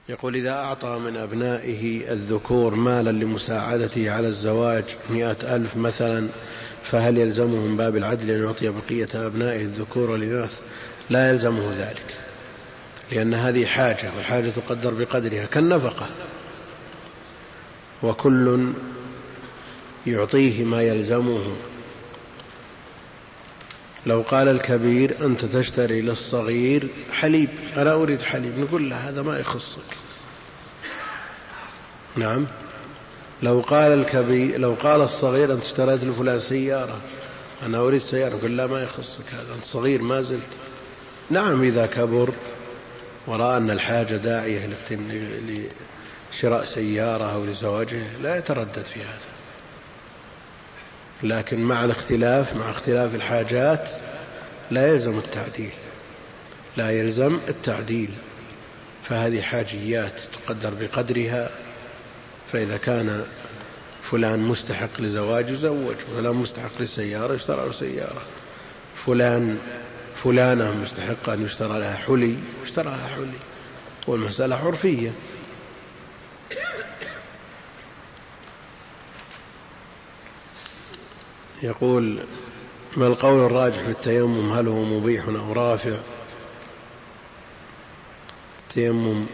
يقول: إذا أعطى من أبنائه الذكور مالا لمساعدته على الزواج 100,000 مثلا، فهل يلزمه من باب العدل أن يعطي بقية أبنائه الذكور والإناث؟ لا يلزمه ذلك، لأن هذه حاجة، والحاجة تقدر بقدرها كالنفقة، وكل يعطيه ما يلزمه. لو قال الكبير: أنت تشتري للصغير حليب، أنا أريد حليب، نقول له: هذا ما يخصك. نعم. لو قال الصغير: أنت اشتريت لفلان سيارة، أنا أريد سيارة، نقول: لا، ما يخصك هذا، أنت صغير ما زلت. نعم، إذا كبر ورأى أن الحاجة داعية لشراء سيارة أو لزواجه لا يتردد في هذا، لكن مع اختلاف الحاجات لا يلزم التعديل، فهذه حاجيات تقدر بقدرها. فإذا كان فلان مستحق لزواج يزوج، فلان مستحق للسيارة يشترى له سيارة، فلانة مستحق أن يشترى لها حلي يشترى لها حلي، والمسألة عرفية. يقول: ما القول الراجح في التيمم؟ هل هو مبيح أو رافع؟ التيمم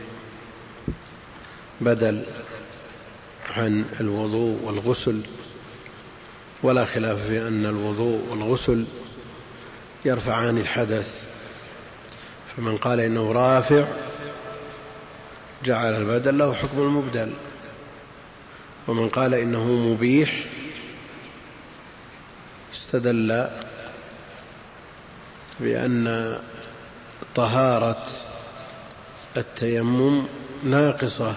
بدل عن الوضوء والغسل، ولا خلاف في أن الوضوء والغسل يرفعان الحدث، فمن قال إنه رافع جعل البدل له حكم المبدل، ومن قال إنه مبيح استدل بأن طهارة التيمم ناقصة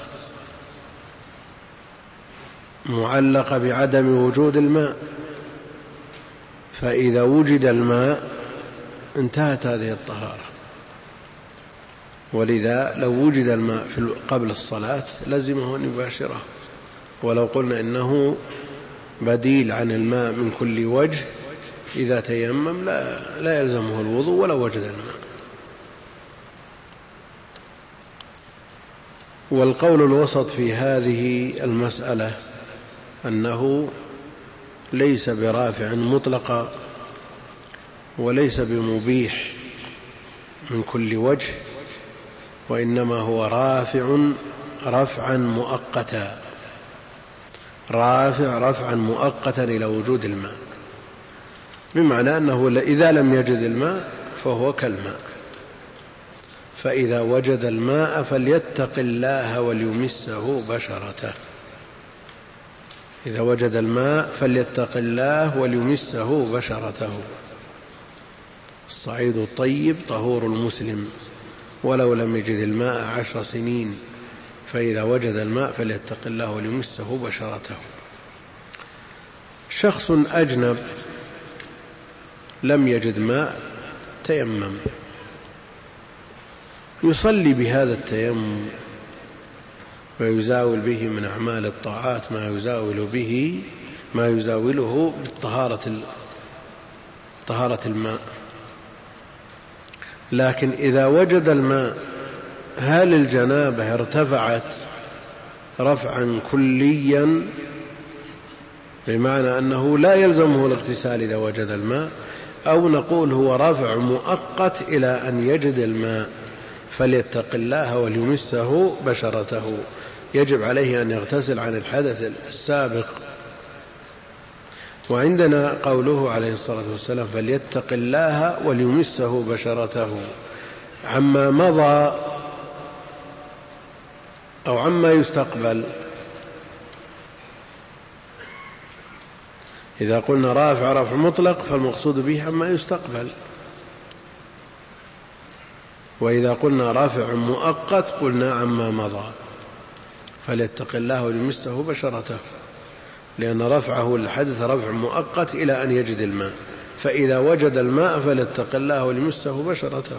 معلقة بعدم وجود الماء، فإذا وجد الماء انتهت هذه الطهارة. ولذا لو وجد الماء قبل الصلاة لزمه أن يباشره، ولو قلنا إنه بديل عن الماء من كل وجه، إذا تيمم لا يلزمه الوضوء ولو وجد الماء. والقول الوسط في هذه المسألة أنه ليس برافع مطلقا، وليس بمبيح من كل وجه، وإنما هو رفعا مؤقتا إلى وجود الماء، بمعنى أنه إذا لم يجد الماء فهو كالماء، فإذا وجد الماء فليتق الله وليمسه بشرته. إذا وجد الماء فليتق الله وليمسه بشرته. الصعيد الطيب طهور المسلم ولو لم يجد الماء 10 سنين، فإذا وجد الماء فليتق الله وليمسه بشرته. شخص أجنب لم يجد ماء تيمم، يصلي بهذا التيمم ويزاول به من أعمال الطاعات ما يزاوله طهارة الماء. لكن إذا وجد الماء، هل الجنابة ارتفعت رفعا كليا بمعنى أنه لا يلزمه الاغتسال إذا وجد الماء، أو نقول هو رفع مؤقت إلى أن يجد الماء فليتق الله وليمسه بشرته؟ يجب عليه أن يغتسل عن الحدث السابق. وعندنا قوله عليه الصلاة والسلام فليتق الله وليمسه بشرته عما مضى أو عما يستقبل. إذا قلنا رفع مطلق فالمقصود به عما يستقبل، وإذا قلنا رافع مؤقت قلنا عما مضى. فليتق الله وليمسه بشرته، لأن رفعه للحدث رفع مؤقت إلى أن يجد الماء، فإذا وجد الماء فليتق الله وليمسه بشرته.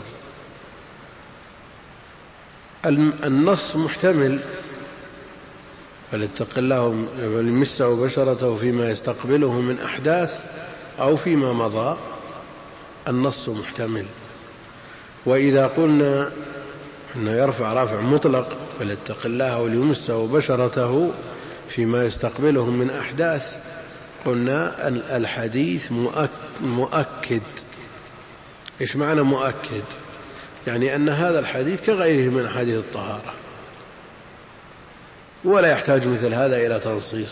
النص محتمل، فليتق الله وليمسه بشرته فيما يستقبله من أحداث أو فيما مضى، النص محتمل. وإذا قلنا أنه يرفع رافع مطلق فليتق الله وليمسه بشرته فيما يستقبله من أحداث. قلنا الحديث مؤكد. إيش معنى مؤكد؟ يعني أن هذا الحديث كغيره من حديث الطهارة ولا يحتاج مثل هذا إلى تنصيص.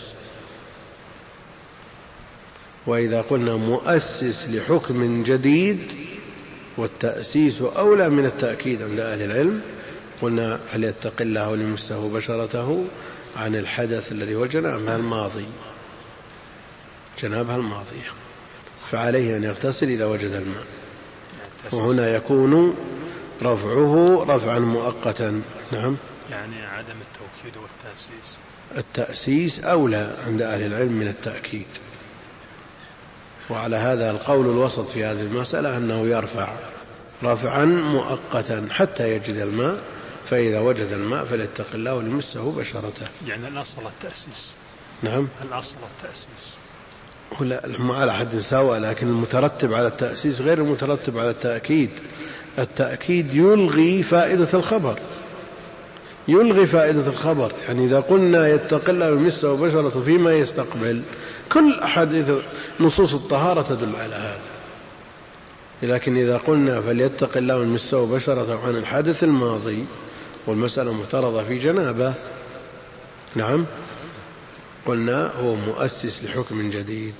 وإذا قلنا مؤسس لحكم جديد والتأسيس أولى من التأكيد عند أهل العلم، قلنا فليتق الله وليمسه بشرته عن الحدث الذي هو جنابها الماضية، فعليه أن يغتسل إذا وجد الماء. وهنا يكون رفعه رفعا مؤقتا. نعم، يعني عدم التوكيد والتأسيس. التأسيس أولى عند أهل العلم من التأكيد. وعلى هذا القول الوسط في هذه المسألة أنه يرفع رفعا مؤقتا حتى يجد الماء، فإذا وجد الماء فليتق الله وليمسه بشرته. يعني الأصل التأسيس. نعم، الأصل التأسيس. هم على حد سواء، لكن المترتب على التأسيس غير المترتب على التأكيد. التأكيد يلغي فائدة الخبر. يعني إذا قلنا يتق الله ويمسه بشرته فيما يستقبل، كل أحاديث نصوص الطهارة تدل على هذا. لكن إذا قلنا فليتق الله ويمسه بشرته عن الحدث الماضي والمسألة مفترضة في جنابه، نعم، قلنا هو مؤسس لحكم جديد.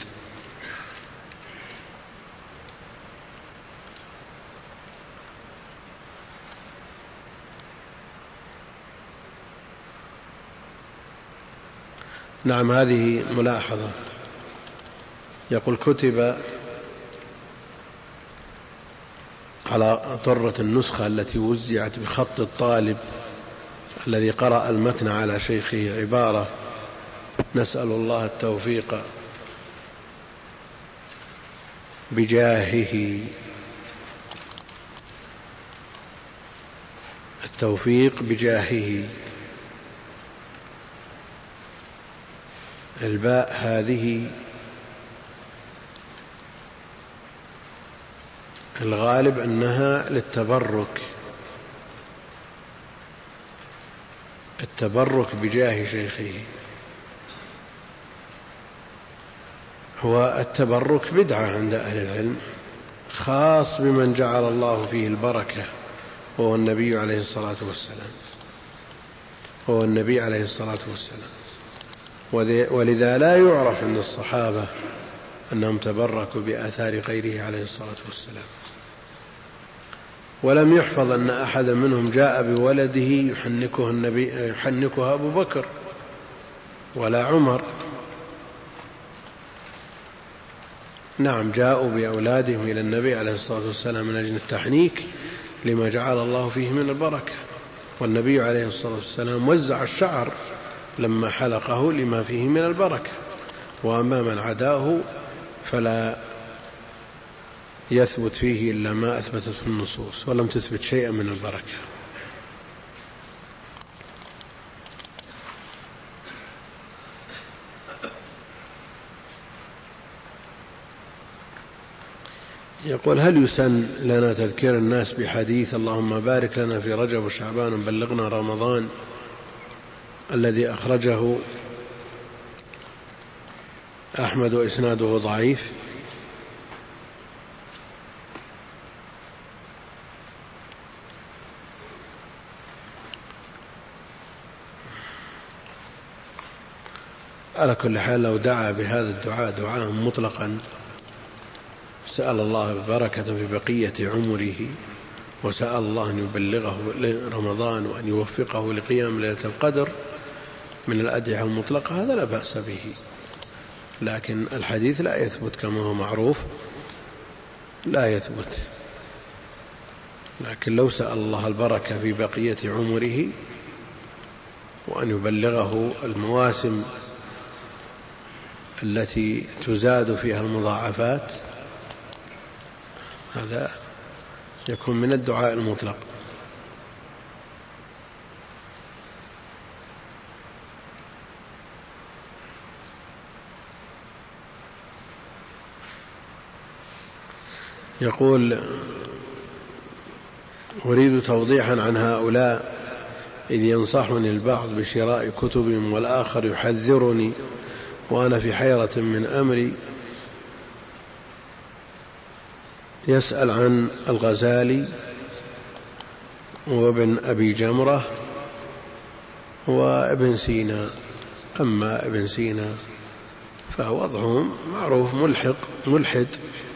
نعم، هذه ملاحظة. يقول كتب على طرة النسخة التي وزعت بخط الطالب الذي قرأ المتن على شيخه عبارة: نسأل الله التوفيق بجاهه. الباء هذه الغالب أنها للتبرك، التبرك بجاه شيخه. هو التبرك بدعة عند أهل العلم، خاص بمن جعل الله فيه البركة وهو النبي عليه الصلاة والسلام. ولذا لا يعرف عند الصحابة أنهم تبركوا بآثار غيره عليه الصلاة والسلام. ولم يحفظ أن أحدا منهم جاء بولده يحنكها أبو بكر ولا عمر. نعم، جاءوا بأولادهم إلى النبي عليه الصلاة والسلام من أجل التحنيك لما جعل الله فيه من البركة، والنبي عليه الصلاة والسلام وزع الشعر لما حلقه لما فيه من البركة. وأما من عداه فلا يثبت فيه إلا ما أثبتته النصوص، ولم تثبت شيئا من البركة. يقول: هل يسن لنا تذكير الناس بحديث اللهم بارك لنا في رجب وشعبان وبلغنا رمضان الذي أخرجه أحمد وإسناده ضعيف؟ على كل حال، لو دعا بهذا الدعاء دعاء مطلقا سأل الله البركة في بقية عمره، وسأل الله أن يبلغه رمضان وأن يوفقه لقيام ليلة القدر من الأدعية المطلقة، هذا لا بأس به. لكن الحديث لا يثبت كما هو معروف، لا يثبت. لكن لو سأل الله البركة في بقية عمره وأن يبلغه المواسم التي تزاد فيها المضاعفات، هذا يكون من الدعاء المطلق. يقول: أريد توضيحا عن هؤلاء إذ ينصحني البعض بشراء كتبهم والآخر يحذرني وأنا في حيرة من أمري. يسأل عن الغزالي وابن أبي جمرة وابن سينا. أما ابن سينا فوضعهم معروف ملحد.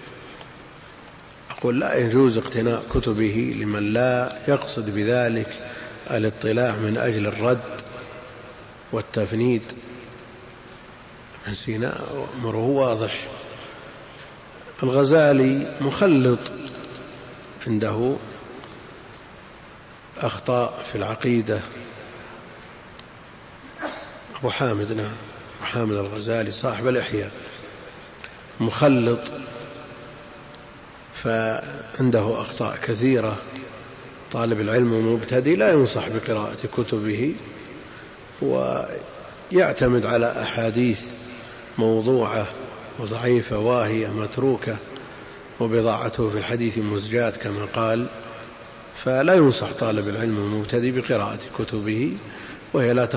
أقول لا يجوز اقتناء كتبه لمن لا يقصد بذلك الاطلاع من أجل الرد والتفنيد. ابن سينا أمره واضح. الغزالي مخلط، عنده أخطاء في العقيدة. أبو حامد الغزالي صاحب الإحياء مخلط، فعنده أخطاء كثيرة. طالب العلم ومبتدئ لا ينصح بقراءة كتبه، ويعتمد على أحاديث موضوعة وضعيفة واهية متروكة، وبضاعته في الحديث مزجات كما قال. فلا ينصح طالب العلم المبتدئ بقراءة كتبه، وهي لا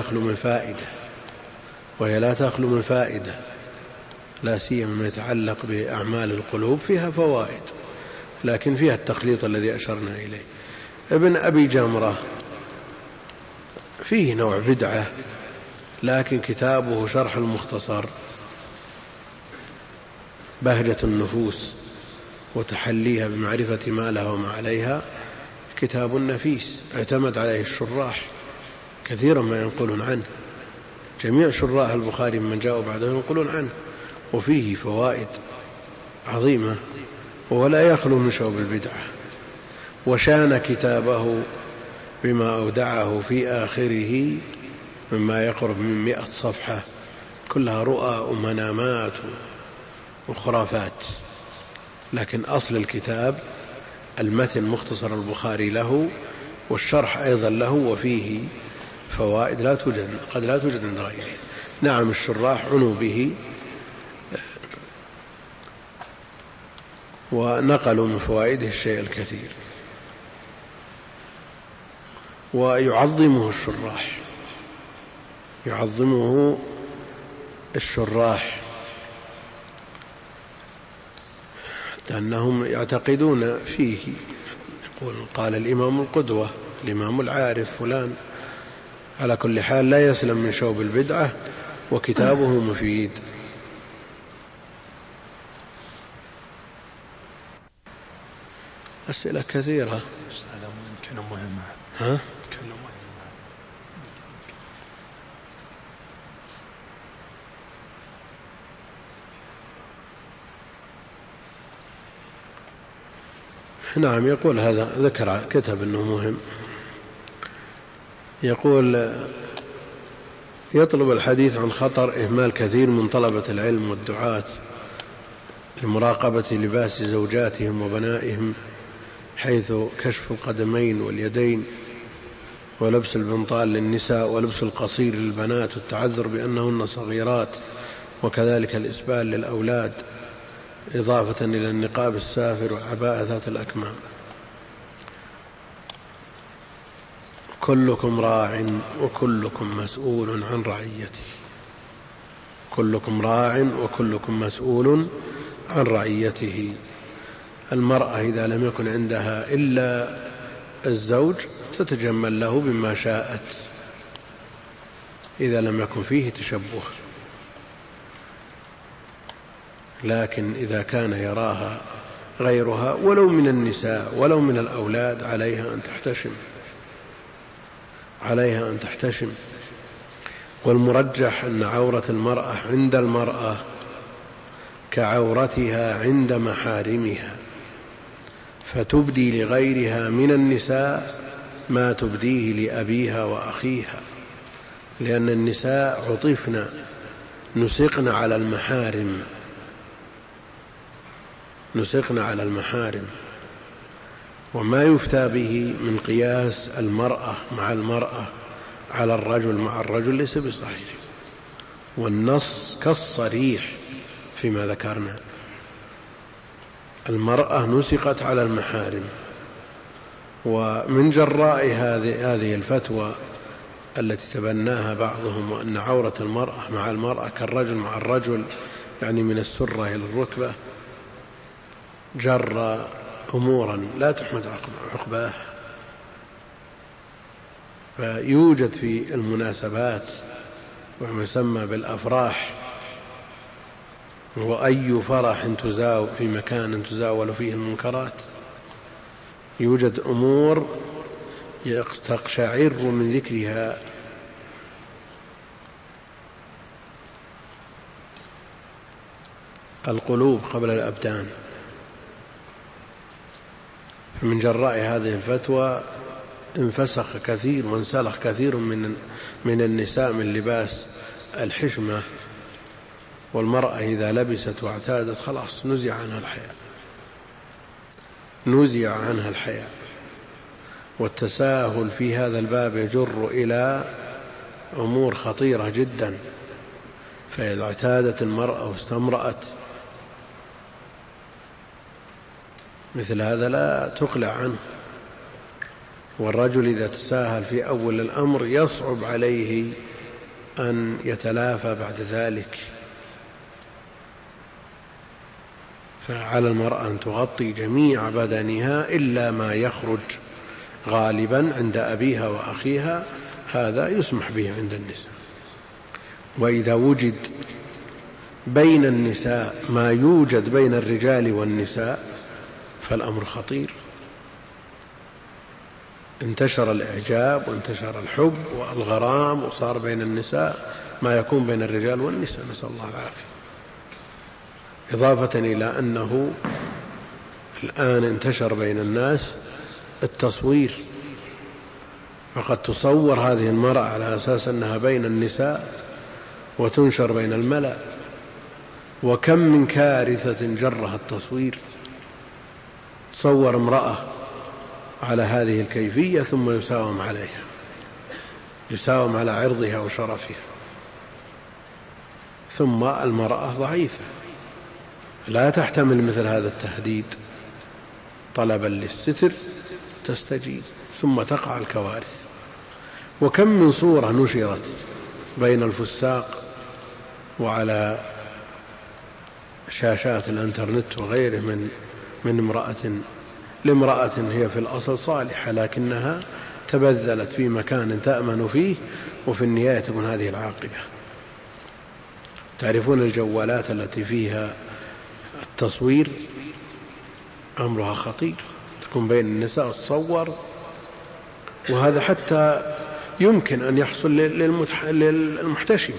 تخلو من فائدة، لا سيما ما يتعلق بأعمال القلوب، فيها فوائد لكن فيها التخليط الذي أشرنا إليه. ابن أبي جمرة فيه نوع بدعة، لكن كتابه شرح المختصر بهجة النفوس وتحليها بمعرفة ما لها وما عليها كتاب نفيس، اعتمد عليه الشراح كثيرا ما ينقلون عنه. جميع شراح البخاري من جاءوا بعده ينقلون عنه، وفيه فوائد عظيمة ولا يخلو من شوب البدعة. وشان كتابه بما أودعه في آخره مما يقرب من 100 صفحة، كلها رؤى ومنامات وخرافات. لكن أصل الكتاب المتن مختصر البخاري له، والشرح أيضا له، وفيه فوائد قد لا توجد عند غيره. نعم الشراح عنوا به ونقلوا من فوائده الشيء الكثير، ويعظمه الشراح حتى أنهم يعتقدون فيه. قال الإمام القدوة، الإمام العارف فلان. على كل حال لا يسلم من شوب البدعة، وكتابه مفيد. أسئلة كثيرة. كانوا مهمة. نعم يقول هذا ذكر كتب أنه مهم. يقول يطلب الحديث عن خطر إهمال كثير من طلبة العلم والدعاة لمراقبة لباس زوجاتهم وبنائهم، حيث كشف القدمين واليدين ولبس البنطال للنساء ولبس القصير للبنات والتعذر بأنهن صغيرات، وكذلك الإسبال للأولاد، إضافة إلى النقاب السافر وعباءة ذات الأكمام. كلكم راع وكلكم مسؤول عن رعيته. كلكم راع وكلكم مسؤول عن رعيته. المرأة إذا لم يكن عندها إلا الزوج تتجمل له بما شاءت إذا لم يكن فيه تشبه، لكن إذا كان يراها غيرها ولو من النساء ولو من الأولاد عليها أن تحتشم. والمرجح أن عورة المرأة عند المرأة كعورتها عند محارمها، فتبدي لغيرها من النساء ما تبديه لأبيها وأخيها، لأن النساء عطفن نسقن على المحارم، وما يفتى به من قياس المرأة مع المرأة على الرجل مع الرجل ليس بصحيح، والنص كالصريح فيما ذكرنا. المرأة نسقت على المحارم، ومن جراء هذه الفتوى التي تبناها بعضهم، وأن عورة المرأة مع المرأة كالرجل مع الرجل، يعني من السرة إلى الركبة، جر أمورا لا تحمد عقباه. فيوجد في المناسبات وما يسمى بالأفراح، وأي فرح في مكان تزاول فيه المنكرات، يوجد أمور تقشعر من ذكرها. القلوب قبل الأبدان. من جراء هذه الفتوى انفسخ كثير وانسلخ كثير من النساء من لباس الحشمة، والمرأة إذا لبست واعتادت خلاص نزع عنها الحياء. والتساهل في هذا الباب يجر إلى أمور خطيرة جدا. فإذا اعتادت المرأة واستمرأت مثل هذا لا تقلع عنه. والرجل إذا تساهل في أول الأمر يصعب عليه أن يتلافى بعد ذلك. فعلى المرأة أن تغطي جميع بدنها إلا ما يخرج غالبا عند أبيها وأخيها، هذا يسمح به عند النساء. وإذا وجد بين النساء ما يوجد بين الرجال والنساء فالأمر خطير. انتشر الإعجاب وانتشر الحب والغرام، وصار بين النساء ما يكون بين الرجال والنساء، نسأل الله العافية. إضافة إلى أنه الآن انتشر بين الناس التصوير، فقد تصور هذه المرأة على أساس أنها بين النساء وتنشر بين الملأ. وكم من كارثة جرها التصوير. تصور امرأة على هذه الكيفية ثم يساوم عليها، يساوم على عرضها وشرفها. ثم المرأة ضعيفة لا تحتمل مثل هذا التهديد، طلبا للستر تستجيب، ثم تقع الكوارث. وكم من صورة نشرت بين الفساق وعلى شاشات الانترنت وغيره من امرأة هي في الأصل صالحة، لكنها تبذلت في مكان تأمن فيه، وفي النهاية تكون هذه العاقبة. تعرفون الجوالات التي فيها التصوير أمرها خطير، تكون بين النساء تصور، وهذا حتى يمكن أن يحصل للمحتشم.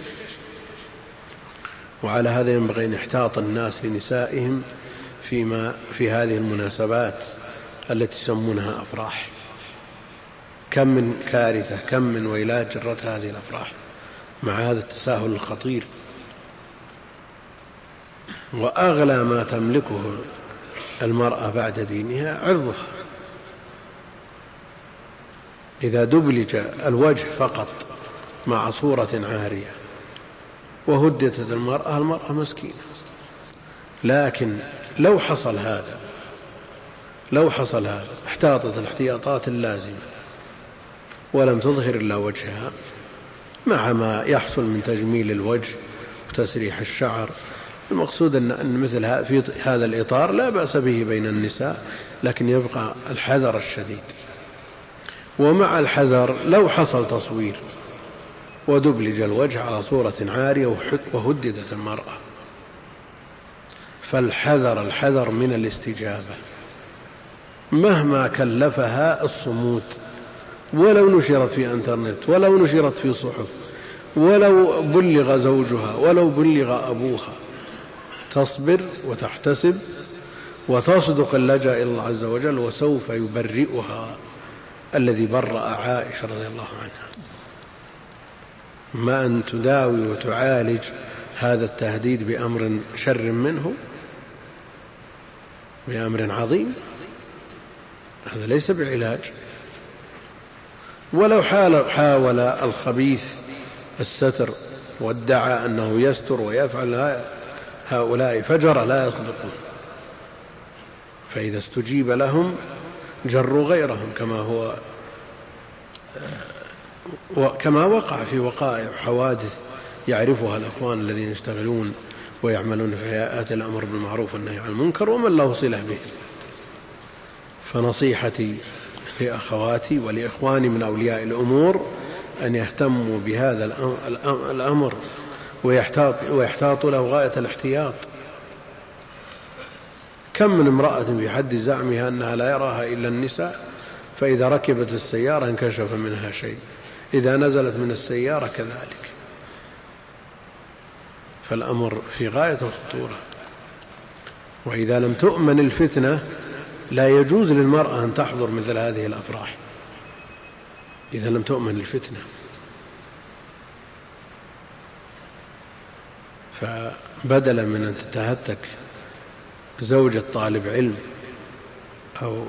وعلى هذا ينبغي أن يحتاط الناس لنسائهم في هذه المناسبات التي يسمونها أفراح. كم من كارثة، كم من ويلات جرت هذه الأفراح مع هذا التساهل الخطير. وأغلى ما تملكه المرأة بعد دينها عرضها. إذا دبلج الوجه فقط مع صورة عارية وهدت المرأة مسكينة. لكن لو حصل هذا احتاطت الاحتياطات اللازمة ولم تظهر إلا وجهها، مع ما يحصل من تجميل الوجه وتسريح الشعر. المقصود أن مثل في هذا الإطار لا بأس به بين النساء، لكن يبقى الحذر الشديد. ومع الحذر لو حصل تصوير ودبلج الوجه على صورة عارية وهددت المرأة، فالحذر من الاستجابة مهما كلفها الصمود، ولو نشرت في انترنت، ولو نشرت في صحف، ولو بلغ زوجها، ولو بلغ أبوها، تصبر وتحتسب وتصدق اللجأ إلى الله عز وجل، وسوف يبرئها الذي برأ عائشة رضي الله عنها. ما أن تداوي وتعالج هذا التهديد بأمر شر منه، بأمر عظيم، هذا ليس بعلاج. ولو حاول الخبيث الستر وادعى أنه يستر ويفعل، هؤلاء فجر لا يصدقون. فإذا استجيب لهم جروا غيرهم كما وقع في وقائع حوادث يعرفها الأخوان الذين يشتغلون ويعملون في هيئات الأمر بالمعروف والنهي عن المنكر ومن له صلة به. فنصيحتي لأخواتي ولإخواني من أولياء الأمور أن يهتموا بهذا الأمر ويحتاطوا له غاية الاحتياط. كم من امرأة في حد زعمها أنها لا يراها إلا النساء، فإذا ركبت السيارة انكشف منها شيء، إذا نزلت من السيارة كذلك. فالأمر في غاية الخطورة. وإذا لم تؤمن الفتنة لا يجوز للمرأة أن تحضر مثل هذه الأفراح، إذا لم تؤمن الفتنة. فبدلا من أن تتهتك زوجة طالب علم أو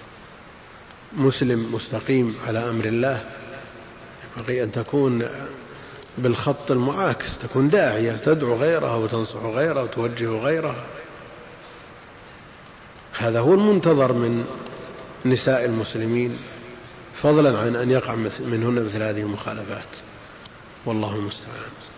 مسلم مستقيم على أمر الله، ينبغي أن تكون بالخط المعاكس، تكون داعية تدعو غيرها وتنصح غيرها وتوجه غيرها. هذا هو المنتظر من نساء المسلمين، فضلا عن أن يقع منهن مثل هذه المخالفات، والله المستعان.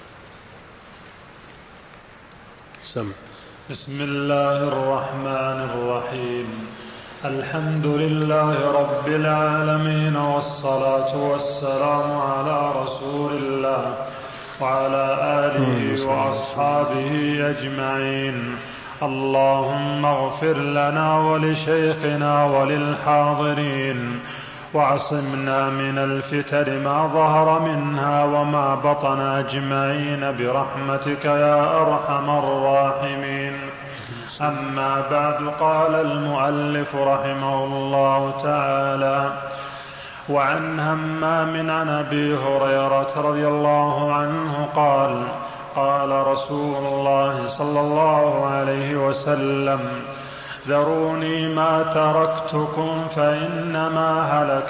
سمع. بسم الله الرحمن الرحيم. الحمد لله رب العالمين، والصلاة والسلام على رسول الله وعلى آله وأصحابه أجمعين. اللهم اغفر لنا ولشيخنا وللحاضرين، وعصمنا من الفتن ما ظهر منها وما بطن أجمعين برحمتك يا أرحم الراحمين. أما بعد، قال المؤلف رحمه الله تعالى: وعن همام عن أبي هريرة رضي الله عنه قال: قال رسول الله صلى الله عليه وسلم: ذروني ما تركتكم فإنما هلك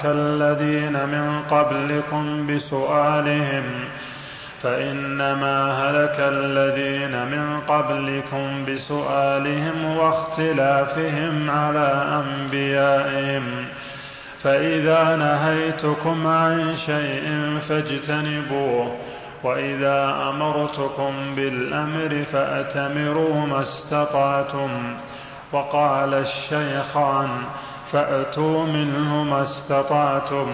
الذين من قبلكم بسؤالهم واختلافهم على أنبيائهم، فإذا نهيتكم عن شيء فاجتنبوه، وإذا أمرتكم بالأمر فأتمروا ما استطعتم. وقال الشيخان: فأتوا منه ما استطعتم.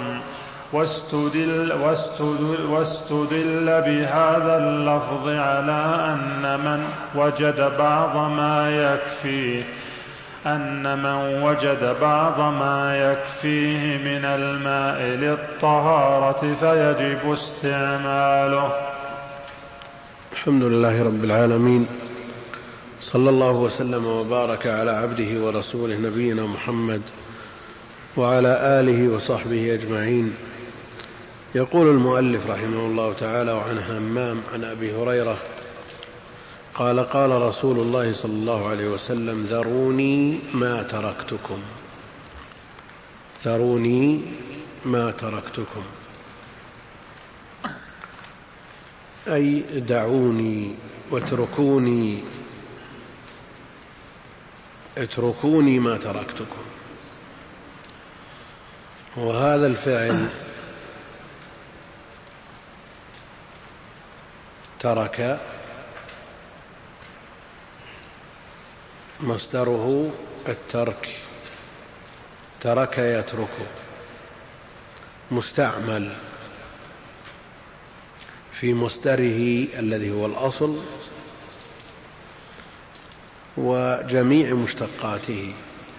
واستدل بهذا اللفظ على أن من وجد بعض ما يكفيه من الماء للطهارة فيجب استعماله. الحمد لله رب العالمين، صلى الله وسلم وبارك على عبده ورسوله نبينا محمد وعلى آله وصحبه أجمعين. يقول المؤلف رحمه الله تعالى: وعن همام عن أبي هريرة قال: قال رسول الله صلى الله عليه وسلم: ذروني ما تركتكم. ذروني ما تركتكم، أي دعوني واتركوني، اتركوني ما تركتكم. وهذا الفعل ترك مصدره الترك، ترك يترك، مستعمل في مصدره الذي هو الأصل وجميع مشتقاته.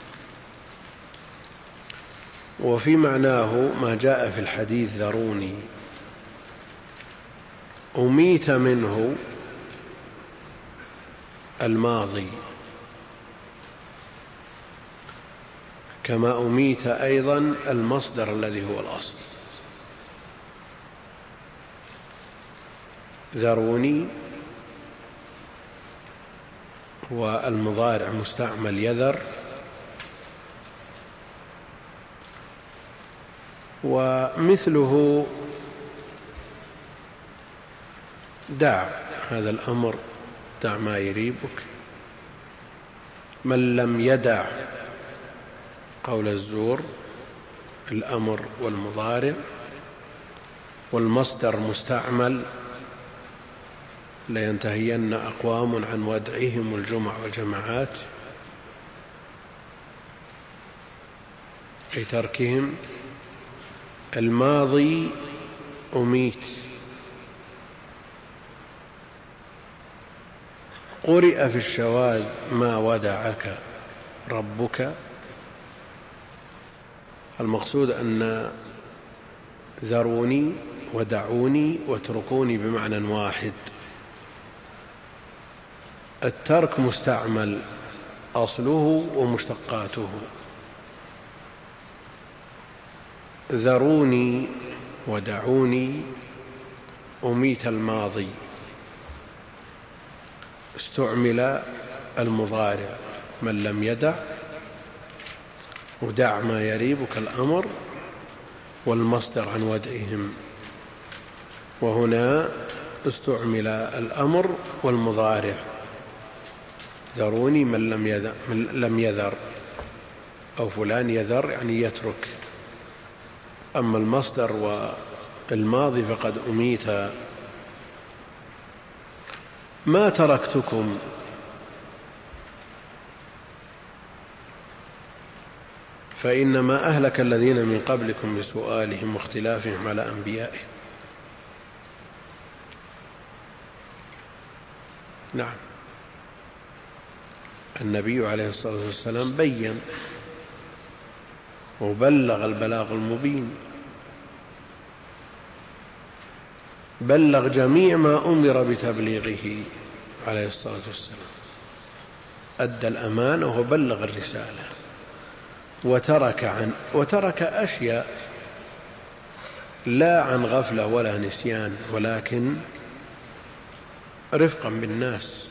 وفي معناه ما جاء في الحديث: ذروني. أميت منه الماضي، كما أميت أيضا المصدر الذي هو الأصل. ذروني والمضارع مستعمل يذر، ومثله دع هذا الأمر، دع ما يريبك. من لم يدع قول الزور الأمر والمضارع، والمصدر مستعمل لينتهين أقوام عن ودعهم الجمع والجماعات أي تركهم. الماضي أميت. قرئ في الشواذ ما ودعك ربك. المقصود أن ذروني ودعوني واتركوني بمعنى واحد. الترك مستعمل أصله ومشتقاته. ذروني ودعوني أميت الماضي، استعمل المضارع من لم يدع، ودع ما يريبك الأمر، والمصدر عن ودعهم. وهنا استعمل الأمر والمضارع. ذروني من لم يذر، أو فلان يذر يعني يترك. أما المصدر والماضي فقد أميت. ما تركتكم فإنما أهلك الذين من قبلكم بسؤالهم واختلافهم على أنبيائهم. نعم، النبي عليه الصلاة والسلام بين وبلغ البلاغ المبين، بلغ جميع ما أمر بتبليغه عليه الصلاة والسلام، أدى الأمانة وبلغ الرسالة، وترك أشياء لا عن غفلة ولا نسيان، ولكن رفقا بالناس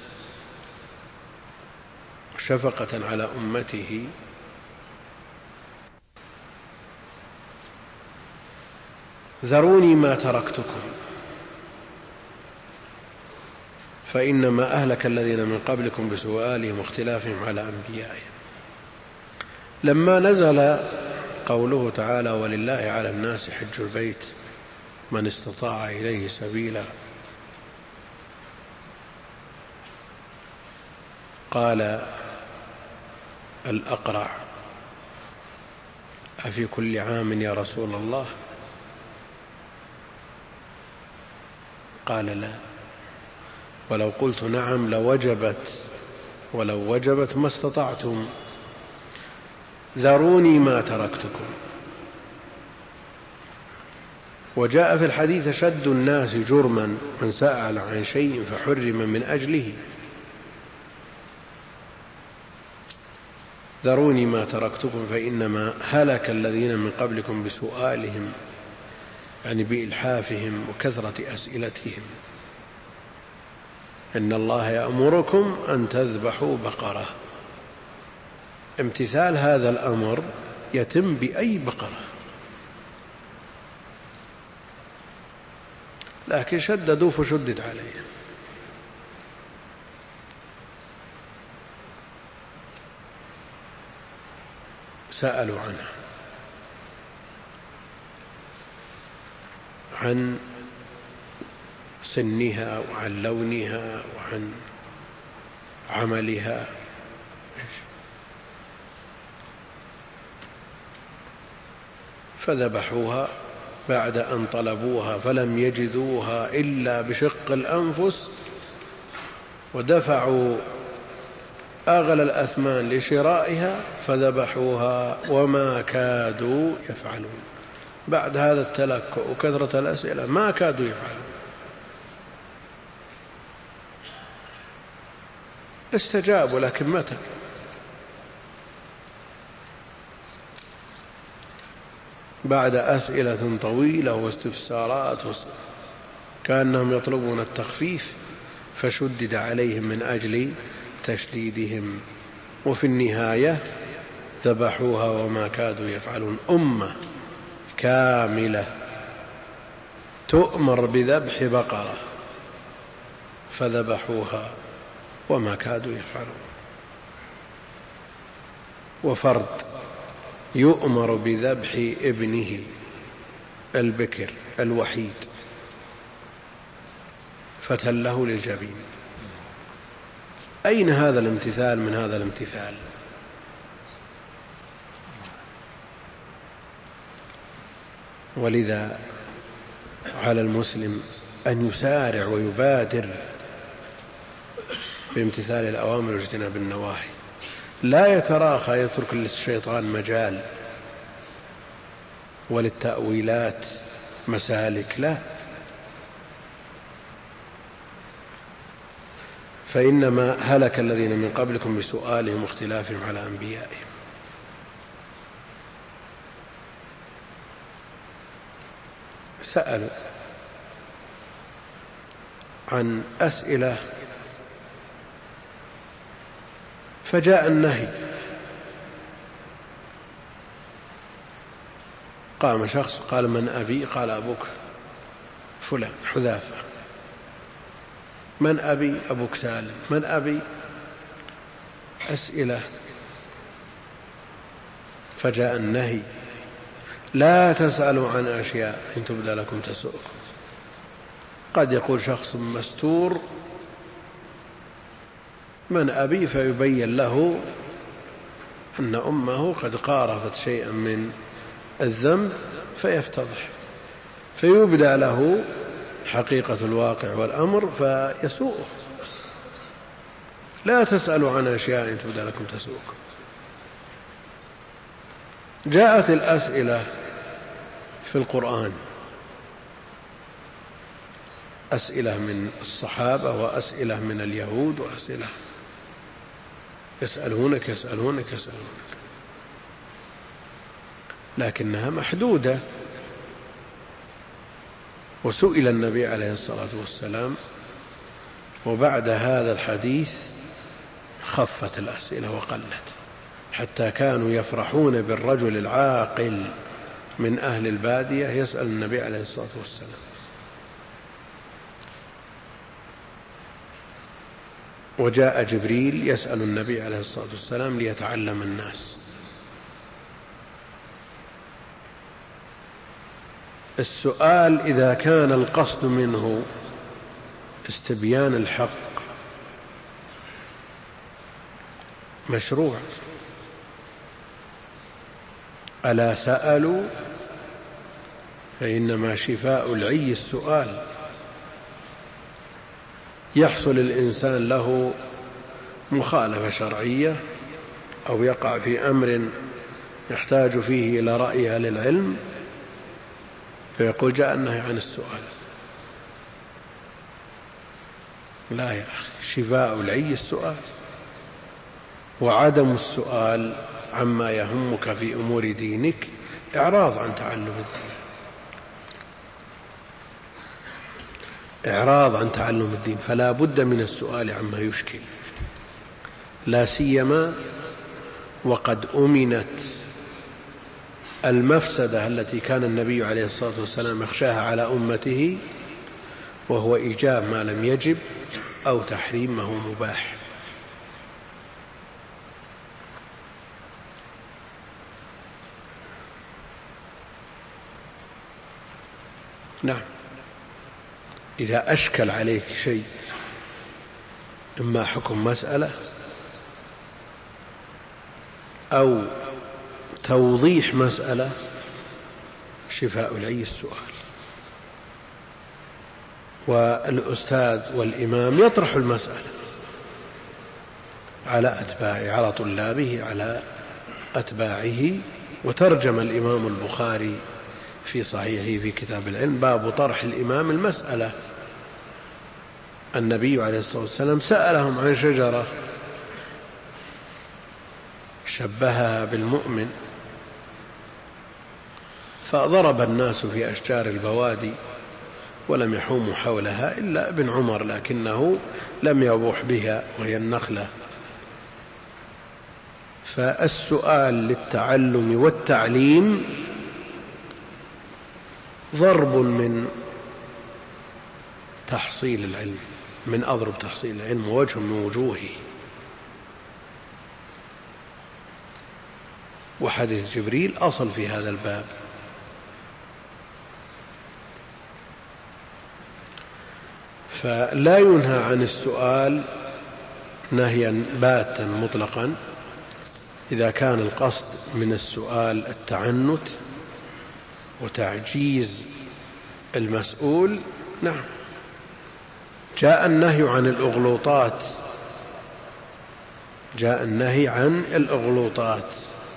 شفقة على أمته. ذروني ما تركتكم فإنما أهلك الذين من قبلكم بسؤالهم واختلافهم على أنبيائهم. لما نزل قوله تعالى ولله على الناس حج البيت من استطاع إليه سبيلا، قال الأقرع أفي كل عام يا رسول الله؟ قال لا، ولو قلت نعم لوجبت، ولو وجبت ما استطعتم. ذروني ما تركتكم. وجاء في الحديث شد الناس جرما من سأل عن شيء فحرم من أجله. ذروني ما تركتكم فإنما هلك الذين من قبلكم بسؤالهم، يعني بإلحافهم وكثرة أسئلتهم. إن الله يأمركم أن تذبحوا بقرة. امتثال هذا الأمر يتم بأي بقرة، لكن شددوا فشدد عليهم. سألوا عنها، عن سنها وعن لونها وعن عملها. فذبحوها بعد أن طلبوها فلم يجدوها إلا بشق الأنفس، ودفعوا أغلى الأثمان لشرائها فذبحوها وما كادوا يفعلون. بعد هذا التلكؤ وكثرة الأسئلة ما كادوا يفعلون. استجابوا، لكن متى؟ بعد أسئلة طويلة واستفسارات، كأنهم يطلبون التخفيف، فشدد عليهم من أجل تشديدهم. وفي النهاية ذبحوها وما كادوا يفعلون. أمة كاملة تؤمر بذبح بقرة فذبحوها وما كادوا يفعلون. وفرد يؤمر بذبح ابنه البكر الوحيد فتله للجبين. أين هذا الامتثال من هذا الامتثال؟ ولذا على المسلم أن يسارع ويبادر بامتثال الأوامر واجتناب النواهي، لا يتراخى يترك للشيطان مجال وللتأويلات مسالك، لا، فإنما هلك الذين من قبلكم بسؤالهم واختلافهم على أنبيائهم. سألوا عن أسئلة فجاء النهي، قام شخص قال: من أبي؟ قال: أبوك فلان حذافة. من أبي؟ أبوك سالم. من أبي؟ أسئلة. فجاء النهي: لا تسألوا عن أشياء إن تبد لكم تسؤكم. قد يقول شخص مستور: من أبي؟ فيبين له أن أمه قد قارفت شيئا من الذنب فيفتضح، فيبدأ له حقيقة الواقع والأمر فيسوءه. لا تسألوا عن أشياء إن تبد لكم تسؤكم. جاءت الأسئلة في القرآن، أسئلة من الصحابة وأسئلة من اليهود وأسئلة يسألونك يسألونك يسألونك، لكنها محدودة. وسئل النبي عليه الصلاة والسلام، وبعد هذا الحديث خفت الأسئلة وقلت، حتى كانوا يفرحون بالرجل العاقل من أهل البادية يسأل النبي عليه الصلاة والسلام. وجاء جبريل يسأل النبي عليه الصلاة والسلام ليتعلم الناس. السؤال إذا كان القصد منه استبيان الحق مشروع. ألا سألوا فإنما شفاء العي السؤال. يحصل الإنسان له مخالفة شرعية أو يقع في أمر يحتاج فيه إلى رأي أهل العلم فيقول: جاء النهي عن السؤال. لا يا أخي، شفاء العي السؤال، وعدم السؤال عما يهمك في أمور دينك إعراض عن تعلم الدين، إعراض عن تعلم الدين. فلا بد من السؤال عما يشكل، لا سيما وقد أمنت المفسدة التي كان النبي عليه الصلاة والسلام يخشاها على أمته، وهو إيجاب ما لم يجب أو تحريم ما هو مباح. نعم، إذا أشكل عليك شيء، إما حكم مسألة أو توضيح مسألة، شفاء العي السؤال. والأستاذ والإمام يطرح المسألة على أتباعه، على طلابه، على أتباعه. وترجم الإمام البخاري في صحيحه في كتاب العلم باب طرح الإمام المسألة. النبي عليه الصلاة والسلام سألهم عن شجرة شبهها بالمؤمن، فضرب الناس في أشجار البوادي ولم يحوموا حولها إلا ابن عمر، لكنه لم يبوح بها وهي النخلة. فالسؤال للتعلم والتعليم ضرب من تحصيل العلم، من أضرب تحصيل العلم، ووجه من وجوهه. وحديث جبريل أصل في هذا الباب. فلا ينهى عن السؤال نهيا باتا مطلقا إذا كان القصد من السؤال التعنت وتعجيز المسؤول. نعم. جاء النهي عن الأغلوطات، جاء النهي عن الأغلوطات.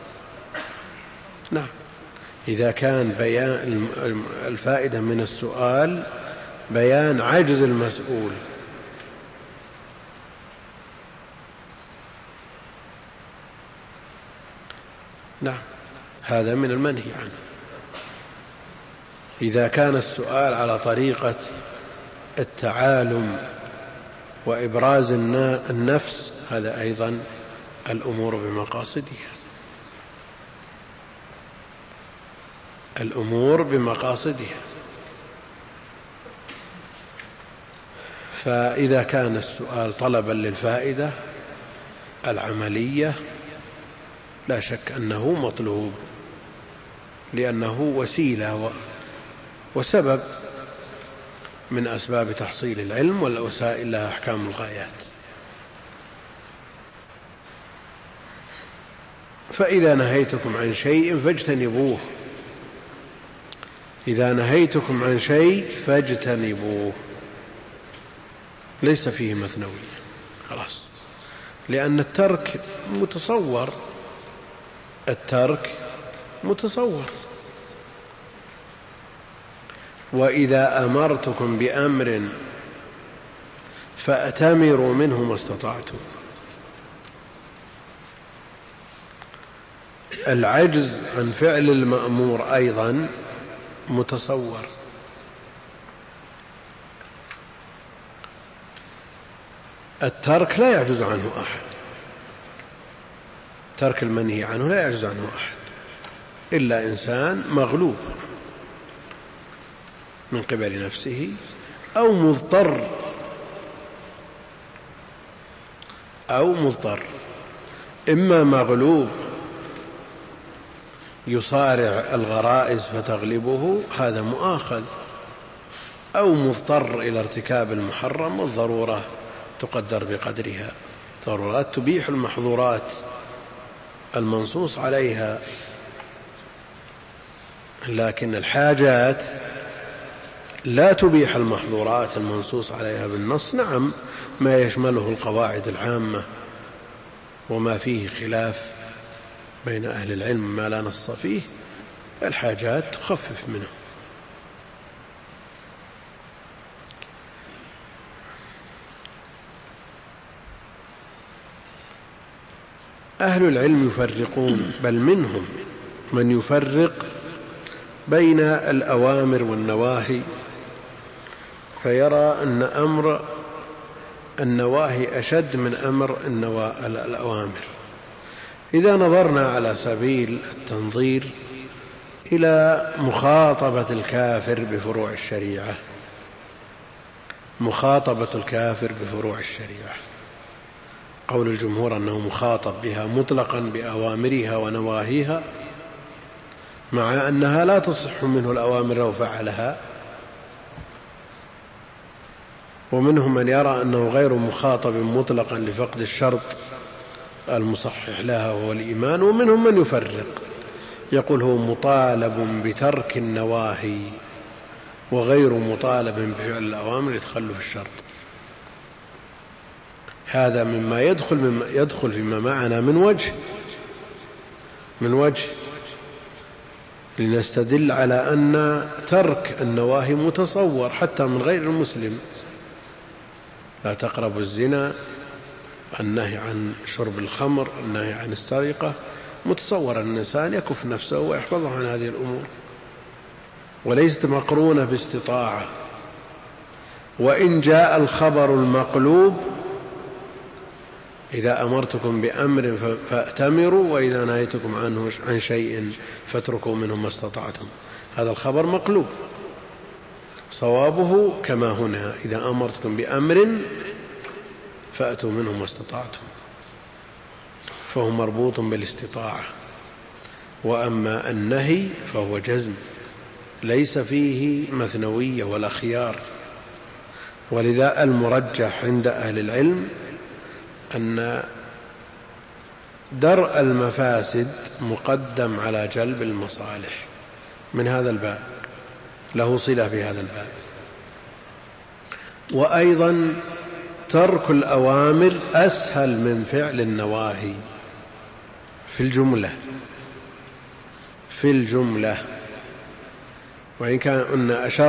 نعم. إذا كان بيان الفائدة من السؤال بيان عجز المسؤول. نعم، هذا من المنهي عنه. إذا كان السؤال على طريقة التعالم وإبراز النفس هذا أيضا الأمور بمقاصدها، الأمور بمقاصدها. فإذا كان السؤال طلبا للفائدة العملية لا شك أنه مطلوب، لأنه وسيلة وسبب من أسباب تحصيل العلم، والوسائل لها أحكام الغايات. فإذا نهيتكم عن شيء فاجتنبوه، إذا نهيتكم عن شيء فاجتنبوه، ليس فيه مثنوية خلاص، لأن الترك متصور، الترك متصور. وإذا أمرتكم بأمر فأتمروا منه ما استطعتم. العجز عن فعل المأمور أيضا متصور. الترك لا يعجز عنه أحد، ترك المنهي عنه لا يعجز عنه أحد إلا إنسان مغلوب من قبل نفسه أو مضطر، أو مضطر، إما مغلوب يصارع الغرائز فتغلبه هذا مؤاخذ، أو مضطر إلى ارتكاب المحرم، والضرورة تقدر بقدرها، ضرورات تبيح المحظورات المنصوص عليها، لكن الحاجات لا تبيح المحظورات المنصوص عليها بالنص. نعم، ما يشمله القواعد العامة وما فيه خلاف بين أهل العلم ما لا نص فيه، الحاجات تخفف منه. أهل العلم يفرقون، بل منهم من يفرق بين الأوامر والنواهي، فيرى أن أمر النواهي أشد من أمر الأوامر. إذا نظرنا على سبيل التنظير إلى مخاطبة الكافر بفروع الشريعة، مخاطبة الكافر بفروع الشريعة، قول الجمهور أنه مخاطب بها مطلقا بأوامرها ونواهيها، مع أنها لا تصح منه الأوامر لو فعلها. ومنهم من يرى أنه غير مخاطب مطلقا لفقد الشرط المصحح لها وهو الإيمان. ومنهم من يفرق يقول هو مطالب بترك النواهي وغير مطالب بفعل الأوامر لتخلف الشرط. هذا مما يدخل فيما معنا من وجه لنستدل على أن ترك النواهي متصور حتى من غير المسلم. لا تقربوا الزنا، النهي عن شرب الخمر، النهي عن السرقة، متصور أن الإنسان يكف نفسه ويحفظه عن هذه الأمور، وليست مقرونة باستطاعة. وإن جاء الخبر المقلوب إذا أمرتكم بأمر فأتمروا وإذا نهيتكم عن شيء فاتركوا منه ما استطعتم، هذا الخبر مقلوب. صوابه كما هنا إذا أمرتكم بأمر فأتوا منه ما استطعتم، فهو مربوط بالاستطاعة. وأما النهي فهو جزم ليس فيه مثنوية ولا خيار. ولذا المرجح عند أهل العلم أن درء المفاسد مقدم على جلب المصالح، من هذا الباب له صلة في هذا الباب. وأيضا ترك الأوامر أسهل من فعل النواهي في الجملة وإن كان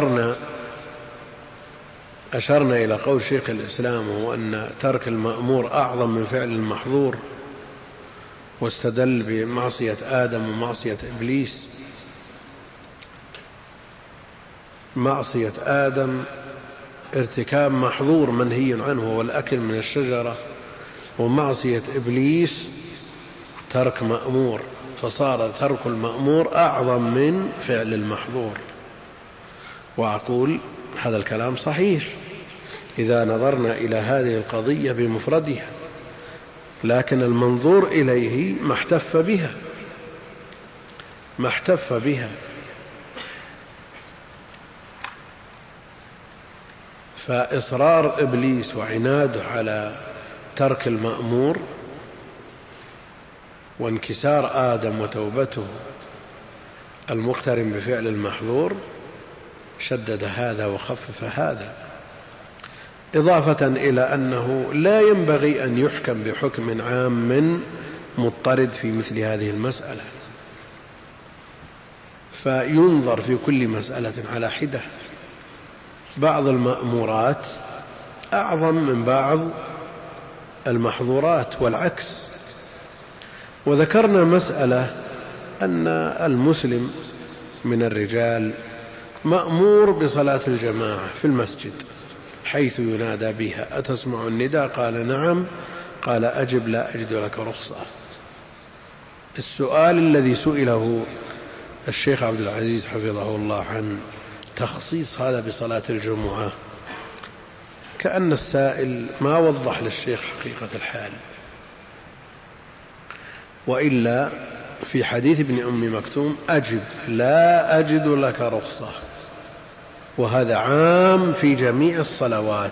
أشرنا إلى قول شيخ الإسلام وهو أن ترك المأمور أعظم من فعل المحظور، واستدل بمعصية آدم ومعصية إبليس. معصية آدم ارتكاب محظور منهي عنه والأكل من الشجرة، ومعصية إبليس ترك مأمور، فصار ترك المأمور أعظم من فعل المحظور. وأقول هذا الكلام صحيح إذا نظرنا إلى هذه القضية بمفردها، لكن المنظور إليه ما احتف بها. فإصرار إبليس وعناده على ترك المأمور وانكسار آدم وتوبته المقترن بفعل المحظور شدد هذا وخفف هذا، إضافة إلى أنه لا ينبغي أن يحكم بحكم عام مضطرد في مثل هذه المسألة، فينظر في كل مسألة على حدة. بعض المأمورات أعظم من بعض المحظورات والعكس. وذكرنا مسألة أن المسلم من الرجال مأمور بصلاة الجماعة في المسجد حيث ينادى بها: أتسمع النداء؟ قال نعم. قال أجب لا أجد لك رخصة. السؤال الذي سئله الشيخ عبد العزيز حفظه الله عن تخصيص هذا بصلاة الجمعة، كأن السائل ما وضح للشيخ حقيقة الحال، وإلا في حديث ابن أم مكتوم: أجب لا أجد لك رخصة، وهذا عام في جميع الصلوات.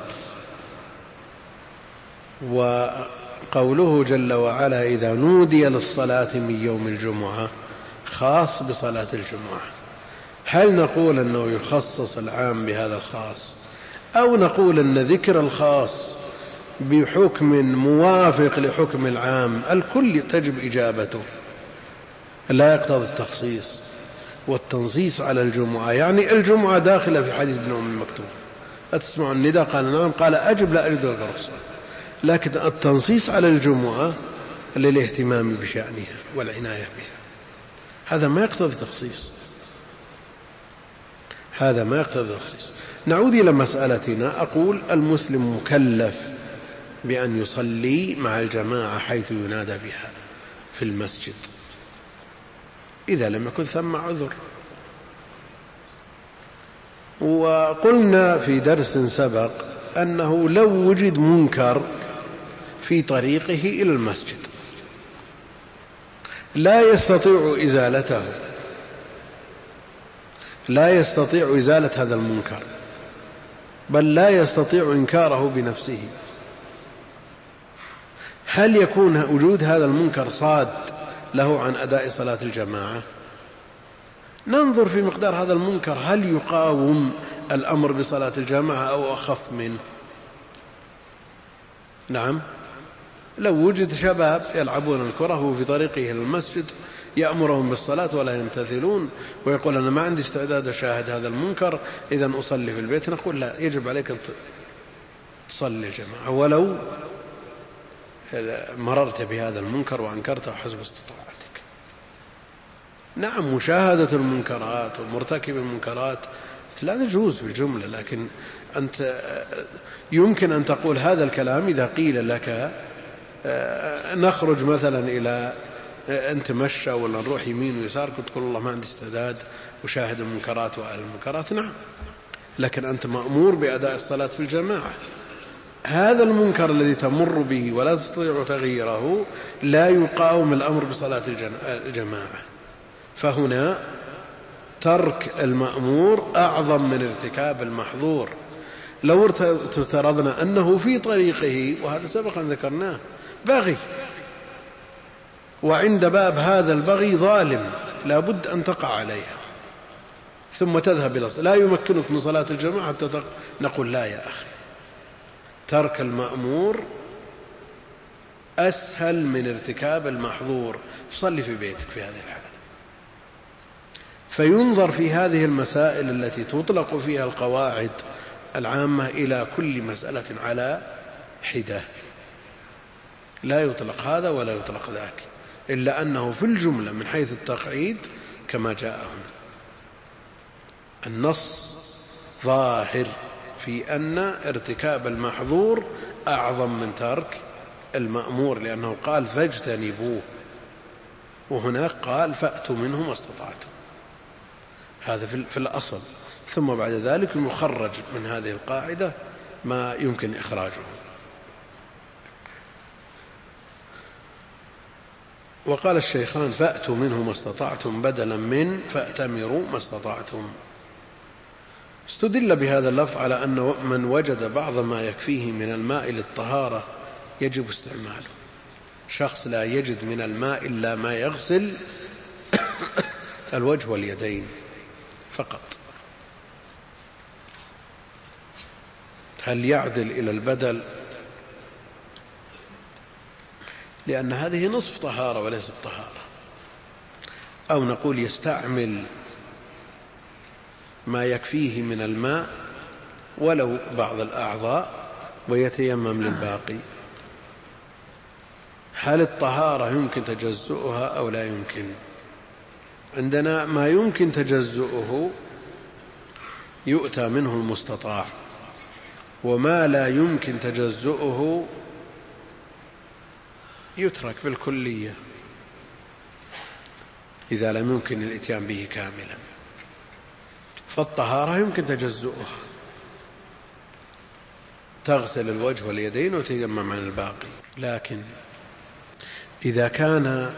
وقوله جل وعلا: إذا نودي للصلاة من يوم الجمعة، خاص بصلاة الجمعة. هل نقول أنه يخصص العام بهذا الخاص، أو نقول أن ذكر الخاص بحكم موافق لحكم العام الكل تجب إجابته، لا يقتضي التخصيص والتنصيص على الجمعة؟ يعني الجمعة داخلة في حديث ابن أم مكتوم: أتسمع النداء؟ قال نعم. قال أجب لا أجد لك رخصة. لكن التنصيص على الجمعة للاهتمام بشأنها والعناية بها، هذا ما يقتضي تخصيص، هذا ما يقتضي تخصيص. نعود إلى مسألتنا. أقول المسلم مكلف بأن يصلي مع الجماعة حيث ينادى بها في المسجد إذا لم يكن ثم عذر. وقلنا في درس سبق أنه لو وجد منكر في طريقه إلى المسجد لا يستطيع إزالة هذا المنكر، بل لا يستطيع إنكاره بنفسه، هل يكون وجود هذا المنكر صاد له عن أداء صلاة الجماعة؟ ننظر في مقدار هذا المنكر، هل يقاوم الأمر بصلاة الجماعة أو أخف منه؟ نعم، لو وجد شباب يلعبون الكرة وفي طريقه إلى المسجد يأمرهم بالصلاة ولا يمتثلون، ويقول أنا ما عندي استعداد أشاهد هذا المنكر إذن أصلي في البيت، نقول لا، يجب عليك أن تصلي الجماعة ولو مررت بهذا المنكر وأنكرته حسب استطاعتك. نعم، مشاهدة المنكرات ومرتكب المنكرات لا تجوز بالجملة، لكن أنت يمكن أن تقول هذا الكلام إذا قيل لك نخرج مثلا إلى أنت مشى ولا نروح يمين ويسار، تقول الله ما عندي استعداد وشاهد المنكرات وأهل المنكرات. نعم، لكن أنت مأمور بأداء الصلاة في الجماعة. هذا المنكر الذي تمر به ولا تستطيع تغييره لا يقاوم الأمر بصلاة الجماعة، فهنا ترك المأمور أعظم من ارتكاب المحظور. لو افترضنا أنه في طريقه، وهذا سبقا ذكرناه، بغي، وعند باب هذا البغي ظالم لا بد أن تقع عليها، ثم تذهب إلى لا يمكنك من صلاة الجماعة حتى نقول لا يا أخي، ترك المأمور أسهل من ارتكاب المحظور، صلي في بيتك في هذه الحالة. فينظر في هذه المسائل التي تطلق فيها القواعد العامة إلى كل مسألة على حدة، لا يطلق هذا ولا يطلق ذاك، إلا أنه في الجملة من حيث التقعيد كما جاء هنا. النص ظاهر في أن ارتكاب المحظور أعظم من ترك المأمور، لأنه قال فاجتنبوه، وهناك قال فأتوا منه ما استطعتم. هذا في الأصل. ثم بعد ذلك يخرج من هذه القاعدة ما يمكن إخراجه. وقال الشيخان فأتوا منه ما استطعتم بدلا من فأتمروا ما استطعتم. استدل بهذا اللفظ على أن من وجد بعض ما يكفيه من الماء للطهارة يجب استعماله. شخص لا يجد من الماء إلا ما يغسل الوجه واليدين فقط، هل يعدل إلى البدل؟ لأن هذه نصف طهارة وليست طهارة. أو نقول يستعمل ما يكفيه من الماء ولو بعض الأعضاء ويتيمم للباقي. هل الطهارة يمكن تجزؤها أو لا يمكن؟ عندنا ما يمكن تجزؤه يؤتى منه المستطاع، وما لا يمكن تجزؤه يترك بالكلية إذا لم يمكن الإتيان به كاملا. فالطهارة يمكن تجزؤها، تغسل الوجه واليدين وتيمم عن الباقي. لكن إذا كان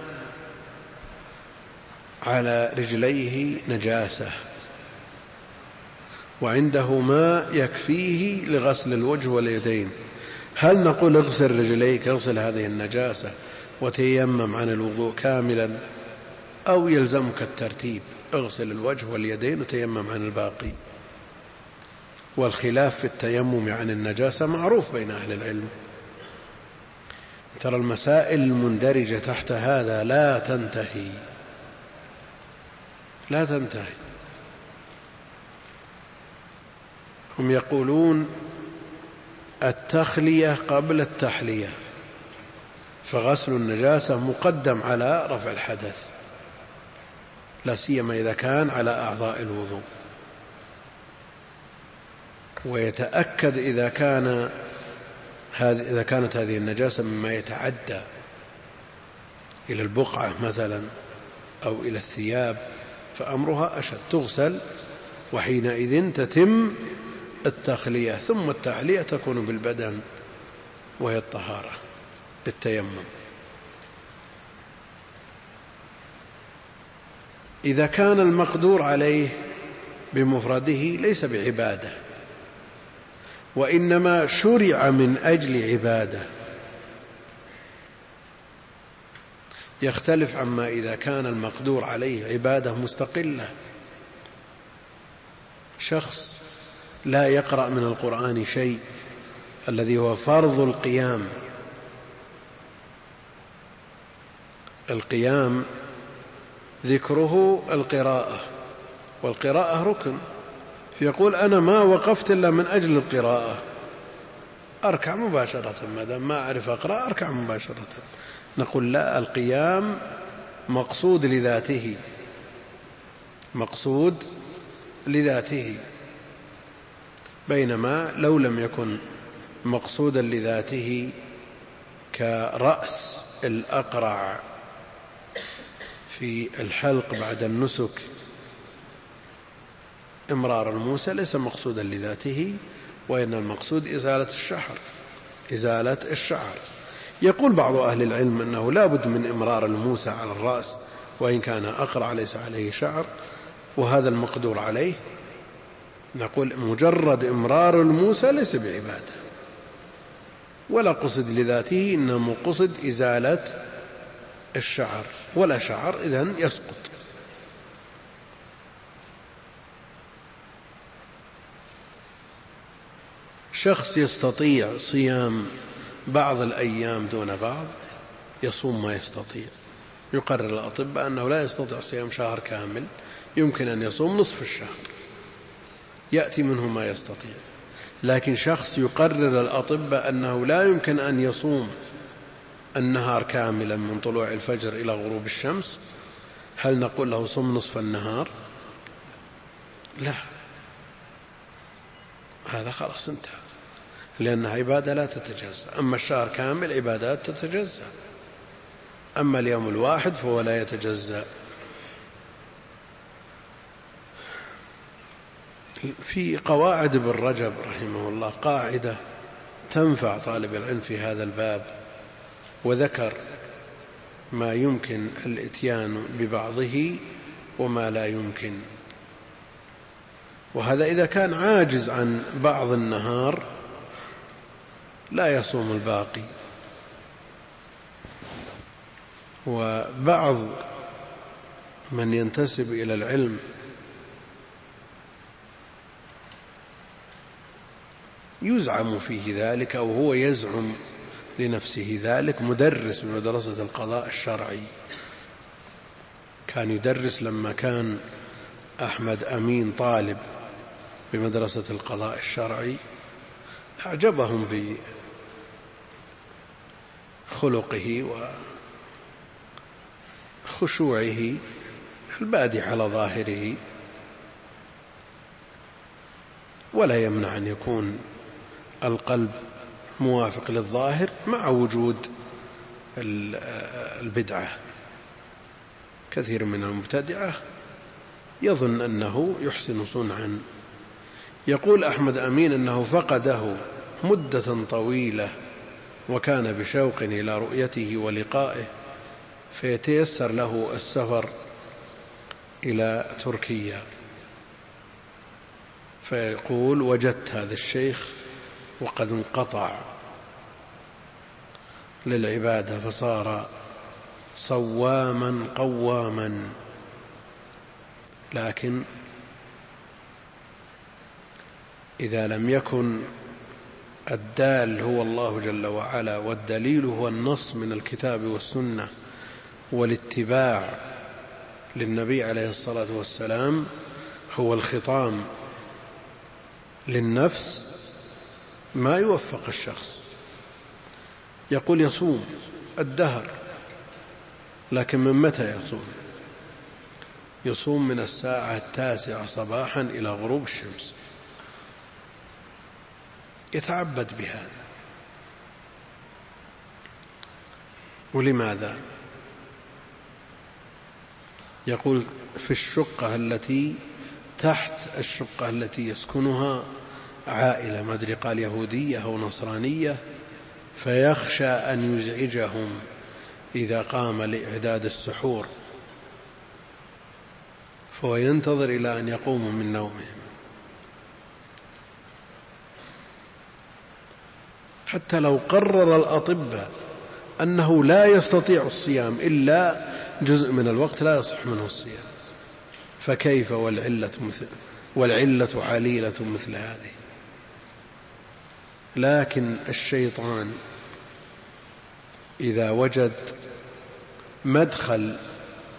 على رجليه نجاسة وعنده ما يكفيه لغسل الوجه واليدين، هل نقول اغسل رجليك، اغسل هذه النجاسة وتيمم عن الوضوء كاملا، أو يلزمك الترتيب اغسل الوجه واليدين وتيمم عن الباقي؟ والخلاف في التيمم عن النجاسة معروف بين أهل العلم. ترى المسائل المندرجة تحت هذا لا تنتهي. هم يقولون التخلية قبل التحلية، فغسل النجاسة مقدم على رفع الحدث، لا سيما إذا كان على أعضاء الوضوء، ويتأكد إذا كانت هذه النجاسة مما يتعدى إلى البقعة مثلا أو إلى الثياب، فأمرها أشد، تغسل وحينئذ تتم التخلية، ثم التحلية تكون بالبدن وهي الطهارة بالتيمم. إذا كان المقدور عليه بمفرده ليس بعبادة، وإنما شرع من أجل عبادة، يختلف عما إذا كان المقدور عليه عبادة مستقلة. شخص لا يقرأ من القرآن شيء الذي هو فرض القيام ذكره القراءة، والقراءة ركن، فيقول أنا ما وقفت إلا من أجل القراءة، أركع مباشرة، ما دام ما أعرف أقرأ أركع مباشرة. نقول لا، القيام مقصود لذاته، بينما لو لم يكن مقصودا لذاته كرأس الأقرع في الحلق بعد النسك، إمرار الموسى ليس مقصودا لذاته، وإن المقصود إزالة الشعر. يقول بعض أهل العلم أنه لا بد من إمرار الموسى على الرأس وإن كان أقرع ليس عليه شعر، وهذا المقدور عليه، نقول مجرد إمرار الموسى ليس بعبادة ولا قصد لذاته، إنما قصد إزالة الشعر، ولا شعر إذن يسقط. شخص يستطيع صيام بعض الأيام دون بعض يصوم ما يستطيع. يقرر الأطباء أنه لا يستطيع صيام شهر كامل، يمكن أن يصوم نصف الشهر يأتي منه ما يستطيع. لكن شخص يقرر الأطباء أنه لا يمكن أن يصوم النهار كاملا من طلوع الفجر إلى غروب الشمس، هل نقول له صم نصف النهار؟ لا، هذا خلاص انتهى، لأنها عبادة لا تتجزأ. أما الشهر كامل عبادات تتجزأ، أما اليوم الواحد فهو لا يتجزأ. في قواعد ابن رجب رحمه الله قاعدة تنفع طالب العلم في هذا الباب، وذكر ما يمكن الاتيان ببعضه وما لا يمكن. وهذا إذا كان عاجز عن بعض النهار لا يصوم الباقي. وبعض من ينتسب إلى العلم يزعم فيه ذلك، أو هو يزعم لنفسه ذلك، مدرس بمدرسة القضاء الشرعي، كان يدرس لما كان أحمد أمين طالب بمدرسة القضاء الشرعي، أعجبهم بخلقه وخشوعه البادي على ظاهره، ولا يمنع أن يكون القلب موافق للظاهر مع وجود البدعة. كثير من المبتدعة يظن أنه يحسن صنعا. يقول أحمد أمين أنه فقده مدة طويلة وكان بشوق إلى رؤيته ولقائه، فيتيسر له السفر إلى تركيا، فيقول وجدت هذا الشيخ وقد انقطع للعبادة فصار صواما قواما. لكن إذا لم يكن الدال هو الله جل وعلا والدليل هو النص من الكتاب والسنة والاتباع للنبي عليه الصلاة والسلام هو الخطام للنفس، ما يوفق الشخص. يقول يصوم الدهر، لكن من متى يصوم؟ يصوم من الساعة 9 صباحا إلى غروب الشمس، يتعبد بهذا. ولماذا؟ يقول في الشقة التي تحت الشقة التي يسكنها عائلة، ما أدري قال يهودية أو نصرانية، فيخشى أن يزعجهم إذا قام لإعداد السحور، فهو ينتظر إلى أن يقوموا من نومهم. حتى لو قرر الأطباء أنه لا يستطيع الصيام إلا جزء من الوقت لا يصح منه الصيام، فكيف والعلة عليلة مثل هذه. لكن الشيطان إذا وجد مدخل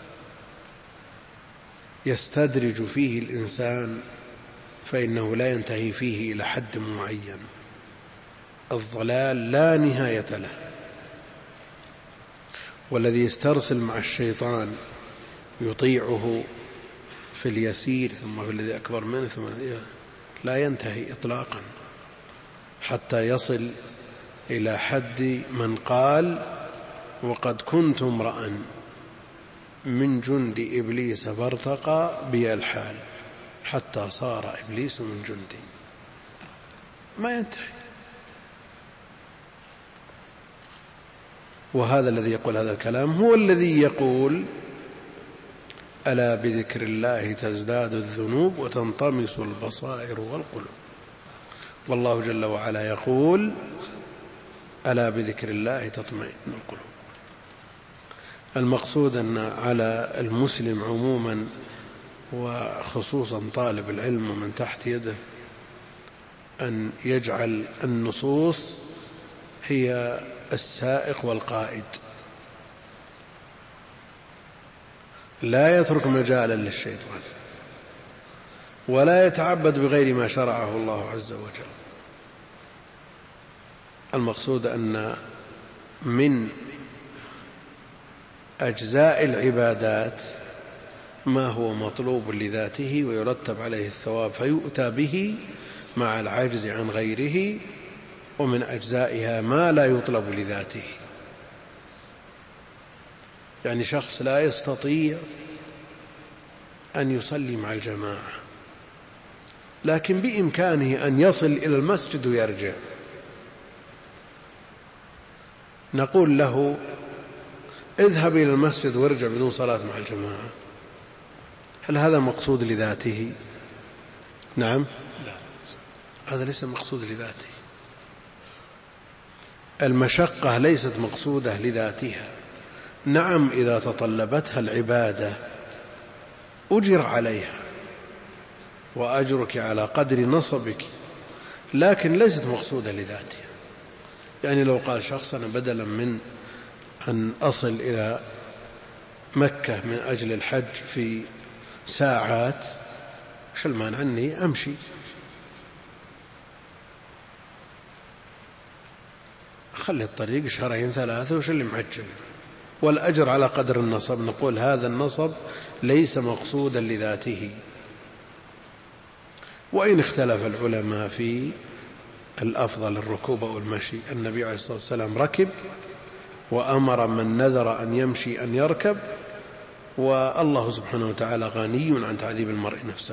يستدرج فيه الإنسان فإنه لا ينتهي فيه إلى حد معين. الضلال لا نهاية له، والذي يسترسل مع الشيطان يطيعه في اليسير ثم في الذي أكبر منه ثم لا ينتهي إطلاقا، حتى يصل إلى حد من قال وقد كنت امرأ من جند إبليس فارتقى بي الحال حتى صار إبليس من جندي. ما ينتهي. وهذا الذي يقول هذا الكلام هو الذي يقول ألا بذكر الله تزداد الذنوب وتنطمس البصائر والقلوب. والله جل وعلا يقول ألا بذكر الله تطمئن القلوب. المقصود أن على المسلم عموما وخصوصا طالب العلم ومن تحت يده أن يجعل النصوص هي السائق والقائد، لا يترك مجالا للشيطان ولا يتعبد بغير ما شرعه الله عز وجل. المقصود أن من أجزاء العبادات ما هو مطلوب لذاته ويرتب عليه الثواب فيؤتى به مع العجز عن غيره، ومن أجزائها ما لا يطلب لذاته. يعني شخص لا يستطيع أن يصلي مع الجماعة، لكن بإمكانه أن يصل إلى المسجد ويرجع، نقول له اذهب إلى المسجد وارجع بدون صلاة مع الجماعة، هل هذا مقصود لذاته؟ نعم، هذا ليس مقصود لذاته. المشقة ليست مقصودة لذاتها. نعم إذا تطلبتها العبادة أجر عليها وأجرك على قدر نصبك، لكن ليست مقصودة لذاتها. يعني لو قال شخص أنا بدلا من أن أصل إلى مكة من أجل الحج في ساعات، وش المانع أني أمشي؟ خلي الطريق شهرين ثلاثة وش اللي معجل، والأجر على قدر النصب. نقول هذا النصب ليس مقصودا لذاته. وإن اختلف العلماء في الأفضل الركوب أو المشي، النبي عليه الصلاة والسلام ركب وأمر من نذر أن يمشي أن يركب، والله سبحانه وتعالى غني عن تعذيب المرء نفسه.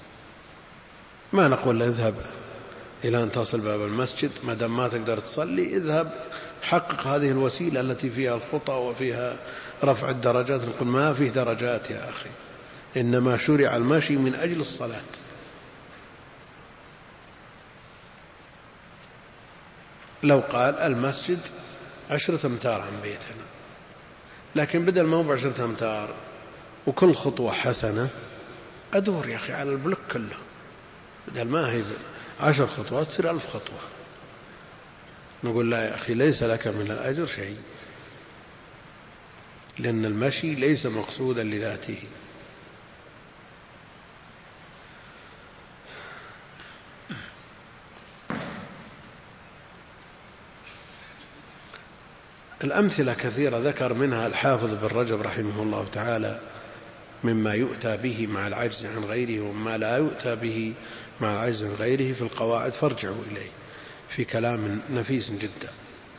ما نقول له اذهب إلى أن تصل باب المسجد، ما دام ما تقدر تصلي اذهب حقق هذه الوسيلة التي فيها الخطى وفيها رفع الدرجات. نقول ما فيه درجات يا أخي، إنما شرع المشي من أجل الصلاة. لو قال المسجد 10 أمتار عن بيتنا، لكن بدل ما هو 10 أمتار وكل خطوة حسنة أدور يا أخي على البلوك كله، بدل ما هي 10 خطوات تصير 1000 خطوة. نقول لا يا أخي ليس لك من الأجر شيء، لأن المشي ليس مقصودا لذاته. الأمثلة كثيرة ذكر منها الحافظ بن رجب رحمه الله تعالى مما يؤتى به مع العجز عن غيره وما لا يؤتى به مع العجز عن غيره في القواعد، فارجعوا إليه في كلام نفيس جدا.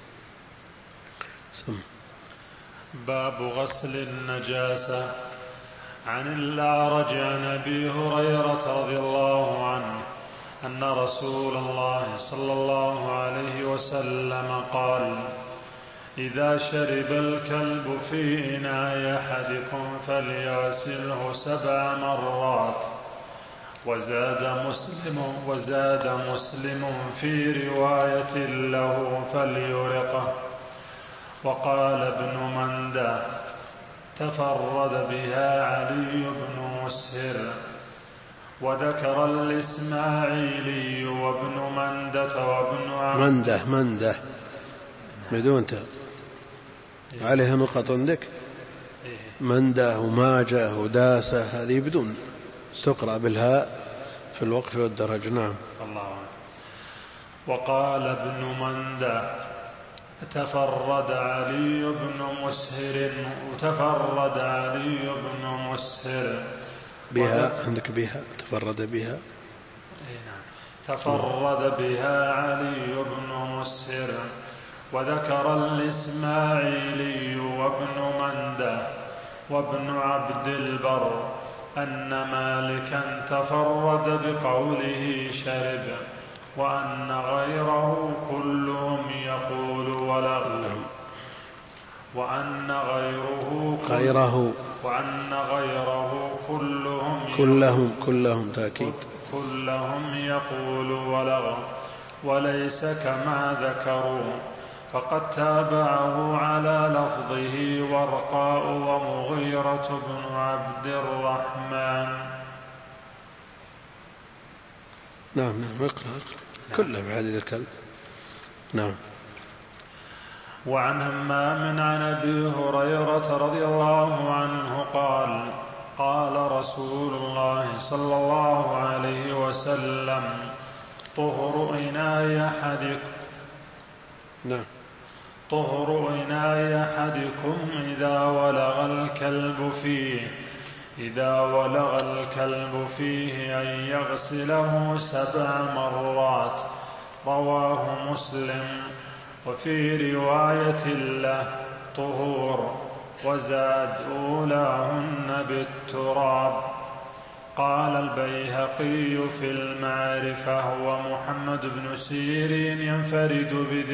باب غسل النجاسة. عن الأعرج عن أبي هريرة رضي الله عنه أن رسول الله صلى الله عليه وسلم قال: إذا شرب الكلب في إناء أحدكم فليغسله 7 مرات. وزاد مسلم في رواية له فليرقه. وقال ابن مندة: تفرد بها علي بن مسهر. وذكر الإسماعيلي وابن مندة وابن منده بدون عليها نقط عندك، منده وماجه وداسة هذه بدون، تقرأ بالهاء في الوقف والدرج. نعم. الله. وقال ابن مندة: تفرد علي بن مسهر. وتفرد علي بن مسهر بها عندك، بها تفرد بها. نعم. تفرد بها علي بن مسهر. وذكر الإسماعيلي وابن مندة وابن عبد البر أن مالكا تفرد بقوله شرب، وأن غيره كلهم يقول ولغ، وأن غيره كلهم تأكيد كلهم يقول ولغ وليس كما ذكروا، فقد تابعه على لفظه ورقاء ومغيرة بن عبد الرحمن. نعم اقرأ كله بعدد الكلب. نعم. وعن همام عن أبي هريرة رضي الله عنه قال قال رسول الله صلى الله عليه وسلم طهر إناء أحدكم إذا ولغ الكلب فيه أن يغسله 7 مرات. رواه مسلم. وفي رواية له طهور، وزاد أولاهن بالتراب. قال البيهقي في المعرفة ومحمد بن سيرين ينفرد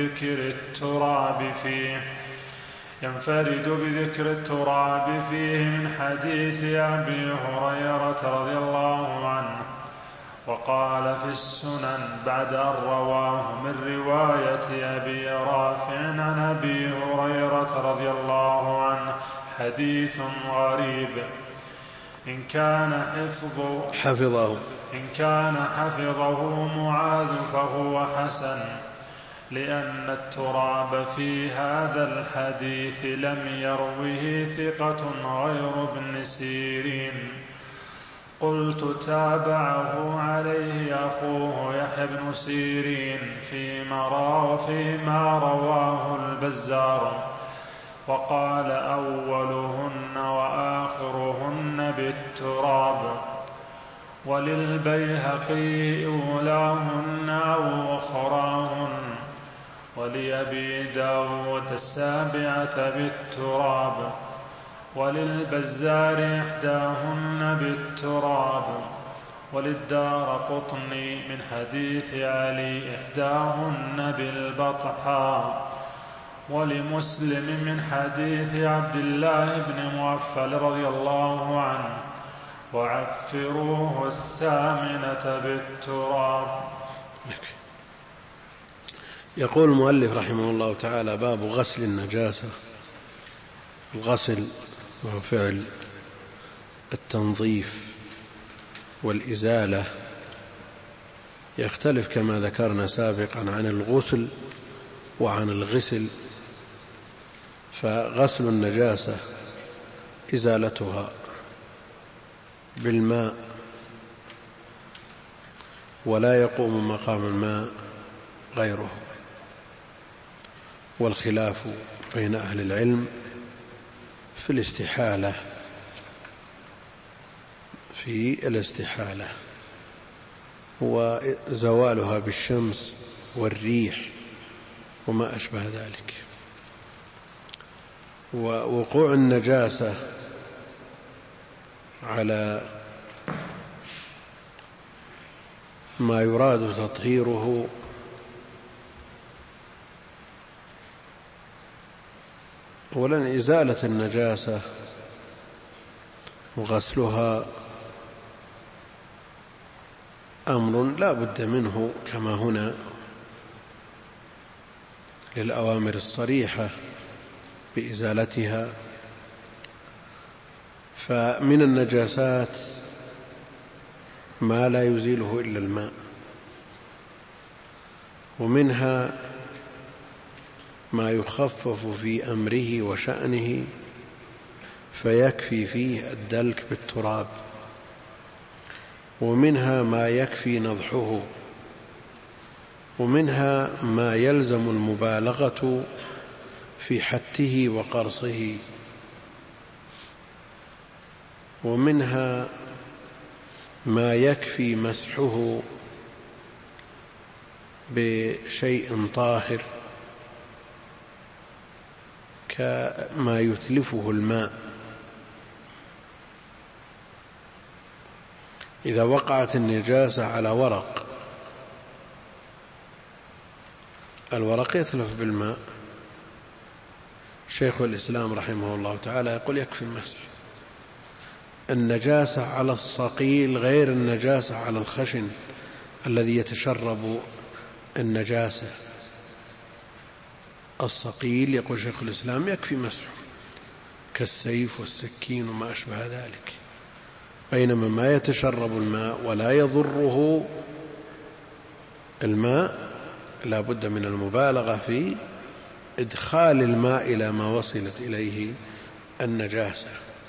بذكر التراب فيه من حديث أبي هريرة رضي الله عنه. وقال في السنن بعد أن رواه من رواية أبي رافع عن أبي هريرة رضي الله عنه حديث غريب إن كان حفظه معاذ فهو حسن، لأن التراب في هذا الحديث لم يروه ثقة غير ابن سيرين. قلت تابعه عليه أخوه يحيى بن سيرين فيما رواه البزار، وقال أولهن وآخرهن بالتراب. وللبيهقي أولاهن أو أخراهن، ولأبي داود 7 بالتراب، وللبزار 11 بالتراب، وللدارقطني من حديث علي 11 بالبطحاء، ولمسلم من حديث عبد الله بن مغفل رضي الله عنه وعفروه 8 بالتراب. يقول المؤلف رحمه الله تعالى: باب غسل النجاسة. الغسل وهو فعل التنظيف والإزالة، يختلف كما ذكرنا سابقا عن الغسل وعن الغسل. فغسل النجاسة إزالتها بالماء، ولا يقوم مقام الماء غيره. والخلاف بين أهل العلم في الاستحالة وزوالها بالشمس والريح وما أشبه ذلك. ووقوع النجاسة على ما يراد تطهيره ولن إزالة النجاسة وغسلها أمر لا بد منه كما هنا للأوامر الصريحة بإزالتها. فمن النجاسات ما لا يزيله إلا الماء، ومنها ما يخفف في أمره وشأنه فيكفي فيه الدلك بالتراب، ومنها ما يكفي نضحه، ومنها ما يلزم المبالغة في حته وقرصه، ومنها ما يكفي مسحه بشيء طاهر كما يتلفه الماء. إذا وقعت النجاسة على ورق، الورق يتلف بالماء. شيخ الإسلام رحمه الله تعالى يقول يكفي المسح. النجاسة على الصقيل غير النجاسة على الخشن الذي يتشرب النجاسة. الصقيل يقول شيخ الإسلام يكفي مسحه كالسيف والسكين وما أشبه ذلك، بينما ما يتشرب الماء ولا يضره الماء لا بد من المبالغة في إدخال الماء إلى ما وصلت إليه النجاسة.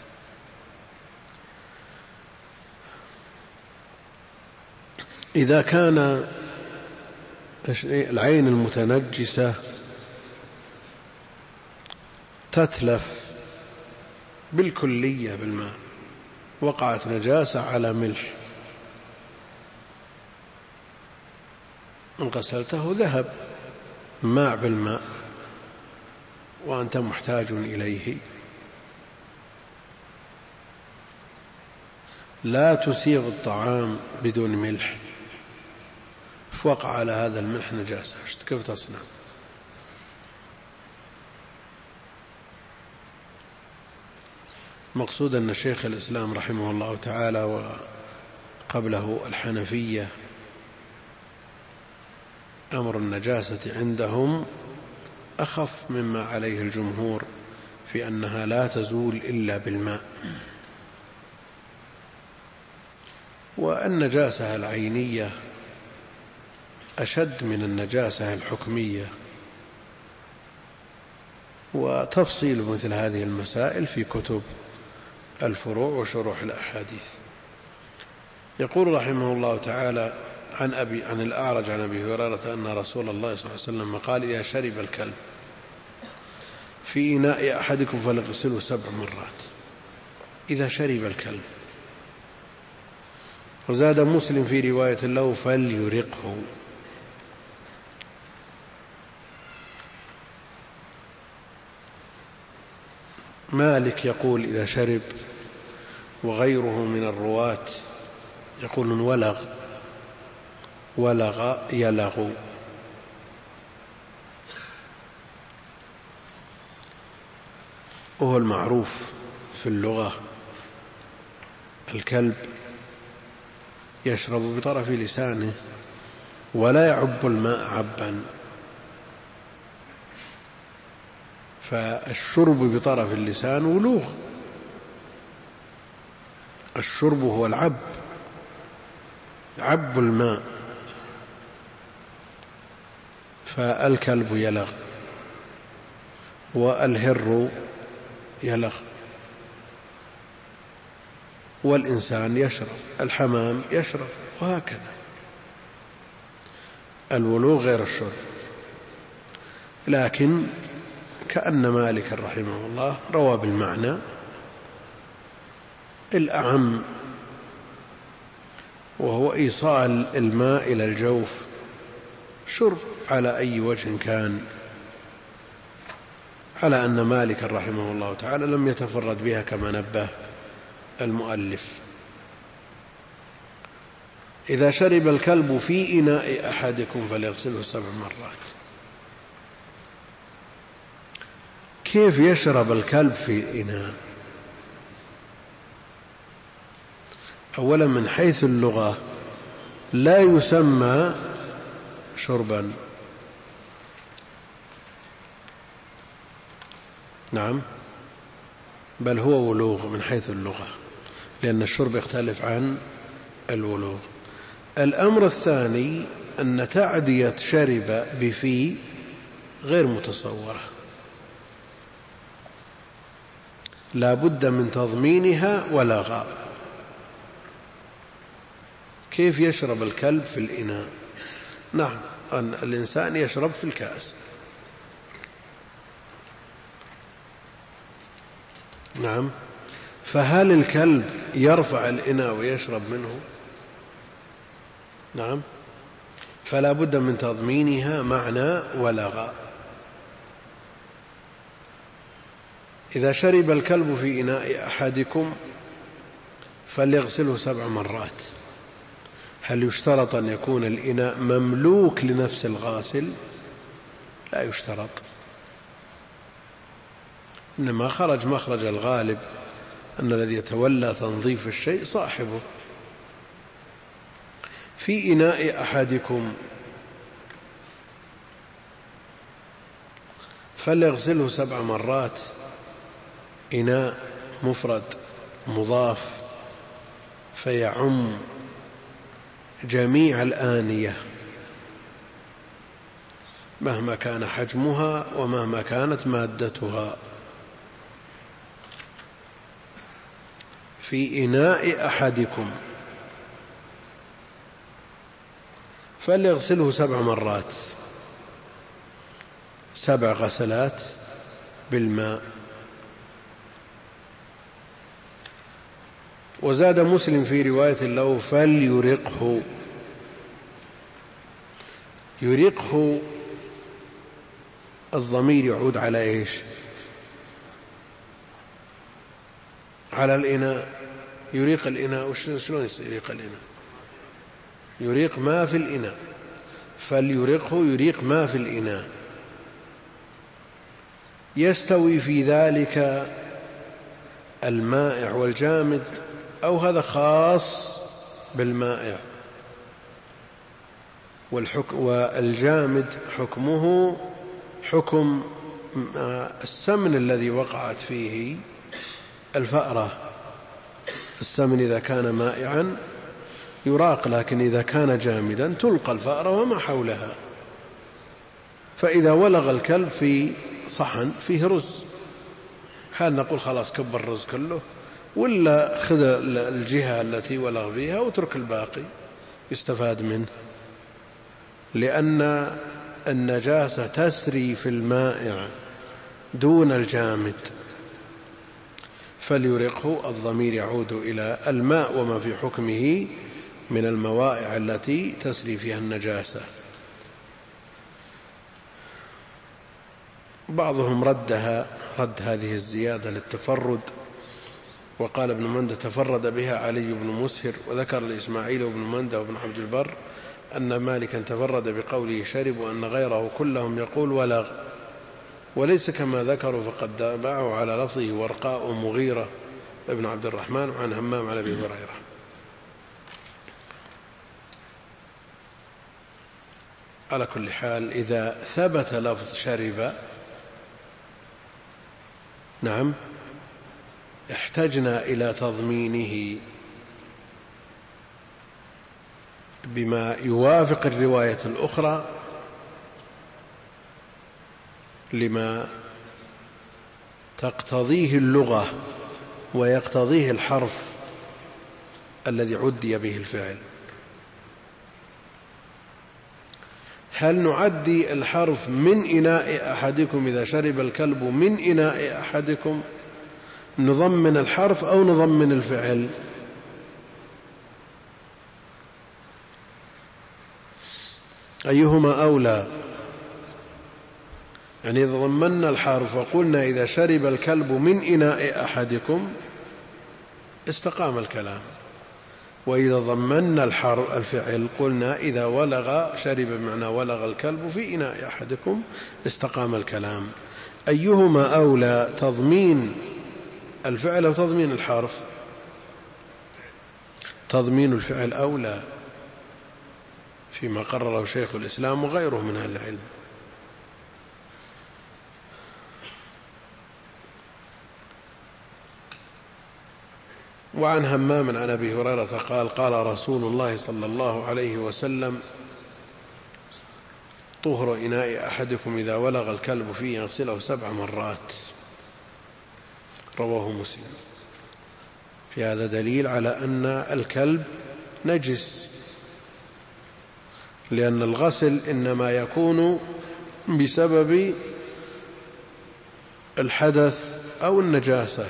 إذا كان العين المتنجسة تتلف بالكلية بالماء، وقعت نجاسة على ملح، إن غسلته ذهب ماء بالماء وأنت محتاج إليه، لا تسيغ الطعام بدون ملح، فوقع على هذا الملح نجاسة، كيف تصنع؟ مقصود أن شيخ الإسلام رحمه الله تعالى وقبله الحنفية أمر النجاسة عندهم أخف مما عليه الجمهور في أنها لا تزول إلا بالماء، والنجاسة العينية أشد من النجاسة الحكمية، وتفصيل مثل هذه المسائل في كتب الفروع وشروح الأحاديث. يقول رحمه الله تعالى عن الأعرج عن أبي هريرة أن رسول الله صلى الله عليه وسلم قال: إذا شرب الكلب في إناء أحدكم فليغسله 7 مرات. إذا شرب الكلب. وزاد مسلم في رواية له: فليرقه. مالك يقول إذا شرب، وغيره من الرواة يقولون ولغ يلغ. وهو المعروف في اللغة الكلب يشرب بطرف لسانه ولا يعب الماء عبا، فالشرب بطرف اللسان ولوغ، الشرب هو العب، عب الماء، فالكلب يلغ والهر يلغ والإنسان يشرب، الحمام يشرب، وهكذا. الولوغ غير الشرب. لكن كأن مالك رحمه الله روى بالمعنى الأعم، وهو إيصال الماء إلى الجوف، شرب على أي وجه كان، على أن مالك رحمه الله تعالى لم يتفرد بها كما نبه المؤلف. إذا شرب الكلب في إناء أحدكم فليغسله 7 مرات. كيف يشرب الكلب في الإناء؟ أولا من حيث اللغة لا يسمى شربا، نعم، بل هو ولوغ من حيث اللغة، لأن الشرب يختلف عن الولوغ. الأمر الثاني أن تعدية شرب بفي غير متصورة، لا بد من تضمينها ولغة. كيف يشرب الكلب في الإناء؟ نعم، أن الإنسان يشرب في الكأس، نعم، فهل الكلب يرفع الإناء ويشرب منه؟ نعم، فلا بد من تضمينها معنى ولغة. إذا شرب الكلب في إناء أحدكم فليغسله 7 مرات. هل يشترط أن يكون الإناء مملوك لنفس الغاسل؟ لا يشترط، إنما خرج مخرج الغالب أن الذي يتولى تنظيف الشيء صاحبه. في إناء أحدكم فليغسله 7 مرات. إناء مفرد مضاف فيعم جميع الآنية مهما كان حجمها ومهما كانت مادتها. في إناء أحدكم فليغسله 7 مرات، 7 غسلات بالماء. وزاد مسلم في رواية له فليرقه. يرقه الضمير يعود على إيش؟ على الإناء. يريق الإناء. شلون يريق الإناء؟ يريق ما في الإناء. فليرقه يريق ما في الإناء. يستوي في ذلك المائع والجامد، أو هذا خاص بالمائع، والجامد حكمه حكم السمن الذي وقعت فيه الفأرة. السمن إذا كان مائعا يراق، لكن إذا كان جامدا تلقى الفأرة وما حولها. فإذا ولغ الكلب في صحن فيه رز، هل نقول خلاص كب الرز كله، ولا خذ الجهة التي ولغ فيها وترك الباقي يستفاد منه؟ لأن النجاسة تسري في المائع دون الجامد. فليرقه الضمير يعود إلى الماء وما في حكمه من الموائع التي تسري فيها النجاسة. بعضهم رد هذه الزيادة للتفرد، وقال ابن مندة تفرد بها علي بن مسهر، وذكر الإسماعيل وابن مندة وابن عبد البر أن مالكا تفرد بقوله شرب، وأن غيره كلهم يقول ولغ، وليس كما ذكروا فقد دابعوا على لفظه ورقاء مغيرة ابن عبد الرحمن عن همام على أبي هريرة. على كل حال إذا ثبت لفظ شرب نعم احتجنا إلى تضمينه بما يوافق الرواية الأخرى لما تقتضيه اللغة ويقتضيه الحرف الذي عدي به الفعل. هل نعدي الحرف من إناء أحدكم إذا شرب الكلب من إناء أحدكم، نضمن الحرف أو نضمن الفعل؟ أيهما أولى؟ يعني إذا ضمنا الحرف وقلنا إذا شرب الكلب من إناء أحدكم استقام الكلام، وإذا ضمنا الفعل قلنا إذا ولغ شرب بمعنى ولغ الكلب في إناء أحدكم استقام الكلام. أيهما أولى، تضمين الفعل أو تضمين الحرف؟ تضمين الفعل أولى فيما قرره شيخ الإسلام وغيره من أهل العلم. وعن همام عن أبي هريرة قال قال رسول الله صلى الله عليه وسلم طهر إناء أحدكم إذا ولغ الكلب فيه يغسله 7 مرات. رواه مسلم. في هذا دليل على أن الكلب نجس، لأن الغسل إنما يكون بسبب الحدث أو النجاسة،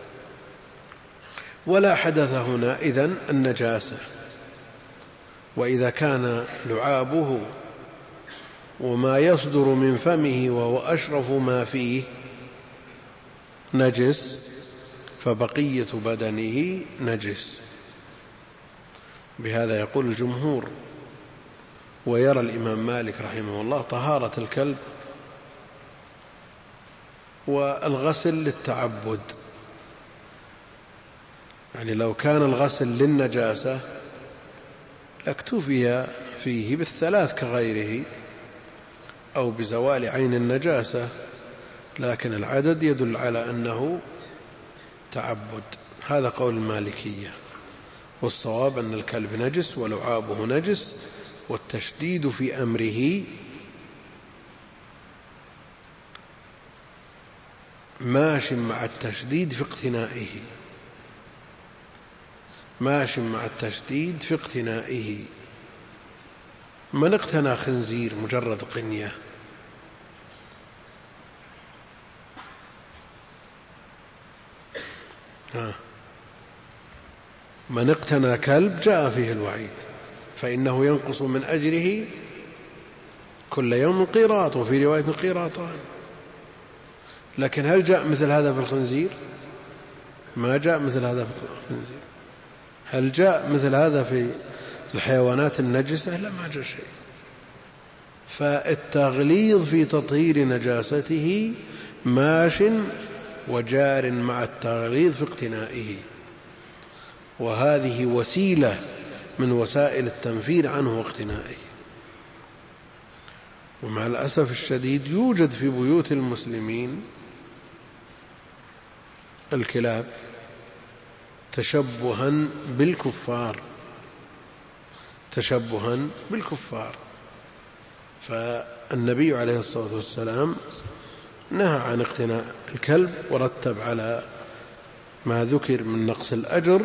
ولا حدث هنا إذن النجاسة. وإذا كان لعابه وما يصدر من فمه وهو أشرف ما فيه نجس فبقية بدنه نجس. بهذا يقول الجمهور. ويرى الإمام مالك رحمه الله طهارة الكلب والغسل للتعبد، يعني لو كان الغسل للنجاسة لاكتفي فيه بالثلاث كغيره أو بزوال عين النجاسة، لكن العدد يدل على أنه تعبد. هذا قول المالكية، والصواب أن الكلب نجس ولعابه نجس، والتشديد في أمره ماش مع التشديد في اقتنائه، ماش مع التشديد في اقتنائه. من اقتنى خنزير مجرد قنية من اقتنى كلب جاء فيه الوعيد، فإنه ينقص من أجره كل يوم قيراط، وفي رواية قيراطان. لكن هل جاء مثل هذا في الخنزير؟ ما جاء مثل هذا في الخنزير. هل جاء مثل هذا في الحيوانات النجسة؟ لا، ما جاء شيء. فالتغليظ في تطهير نجاسته ماش وجار مع التغليظ في اقتنائه، وهذه وسيلة من وسائل التنفير عنه واقتنائه. ومع الأسف الشديد يوجد في بيوت المسلمين الكلاب تشبها بالكفار، تشبها بالكفار. فالنبي عليه الصلاة والسلام نهى عن اقتناء الكلب، ورتب على ما ذكر من نقص الأجر،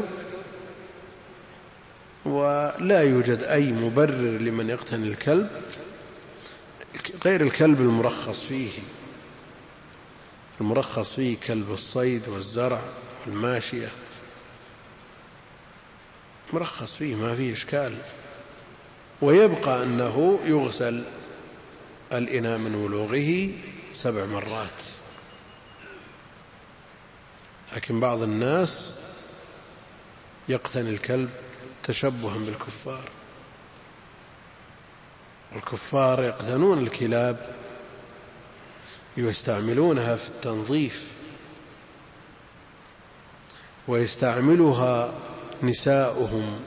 ولا يوجد أي مبرر لمن يقتني الكلب غير الكلب المرخص فيه. المرخص فيه كلب الصيد والزرع والماشية، مرخص فيه، ما فيه إشكال. ويبقى أنه يغسل الإناء من ولوغه 7 مرات. لكن بعض الناس يقتني الكلب تشبها بالكفار، الكفار يقتنون الكلاب يستعملونها في التنظيف، ويستعملها نساؤهم،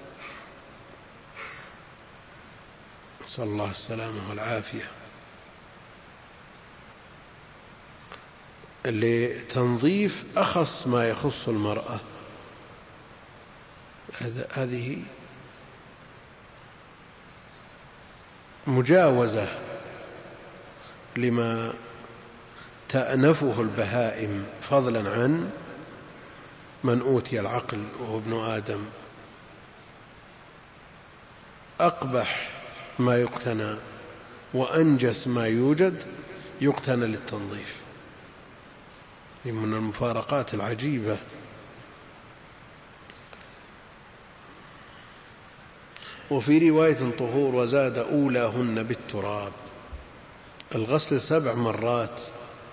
نسأل الله السلامة والعافية، لتنظيف أخص ما يخص المرأة. هذه مجاوزة لما تأنفه البهائم، فضلا عن من أوتي العقل وهو ابن آدم. أقبح ما يقتنى وأنجس ما يوجد يقتنى للتنظيف، من المفارقات العجيبة. وفي رواية طهور وزاد أولاهن بالتراب. الغسل 7 مرات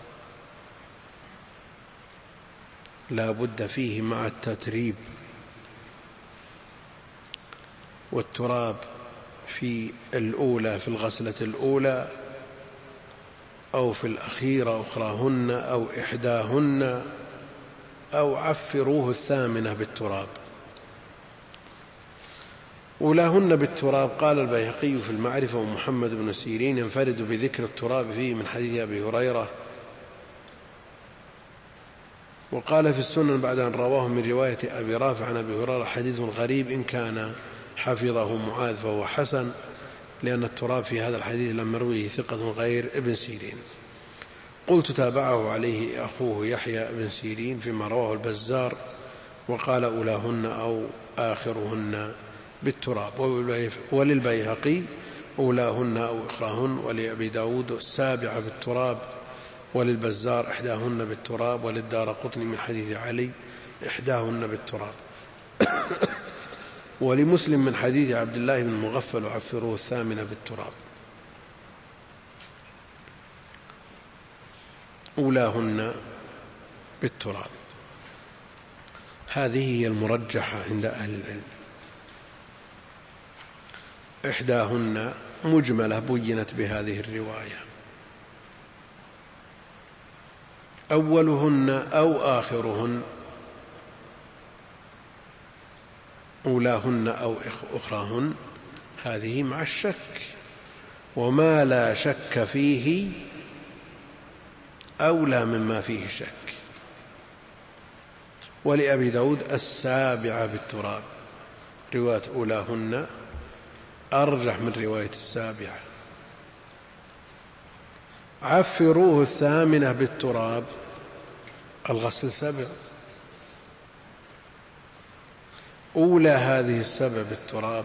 لا بد فيه مع التتريب، والتراب في الأولى، في الغسلة الأولى أو في الأخيرة أخراهن أو إحداهن، أو عفروه 8 بالتراب. أولاهن بالتراب. قال البيهقي في المعرفة ومحمد بن سيرين ينفرد بذكر التراب فيه من حديث أبي هريرة. وقال في السنن بعد أن رواه من رواية أبي رافع عن أبي هريرة حديث غريب، إن كان حفظه معاذ فهو حسن، لأن التراب في هذا الحديث لم يرويه ثقة غير ابن سيرين. قلت تابعه عليه أخوه يحيى بن سيرين فيما رواه البزار، وقال أولاهن أو آخرهن بالتراب. وللبيهقي أولاهن أو إخراهن، ولأبي داود 7 بالتراب، وللبزار إحداهن بالتراب، وللدارقطني من حديث علي إحداهن بالتراب. ولمسلم من حديث عبد الله بن مغفل وعفروه 8 بالتراب. أولاهن بالتراب، هذه هي المرجحة عند أهل العلم. إحداهن مجملة بينت بهذه الرواية، أولهن أو آخرهن أولاهن أو أخراهن هذه مع الشك، وما لا شك فيه أولى مما فيه شك. ولأبي داود السابعة بالتراب، رواية أولاهن أرجح من رواية السابعة. عفروه الثامنة بالتراب، الغسل 7، أولى هذه 7 بالتراب،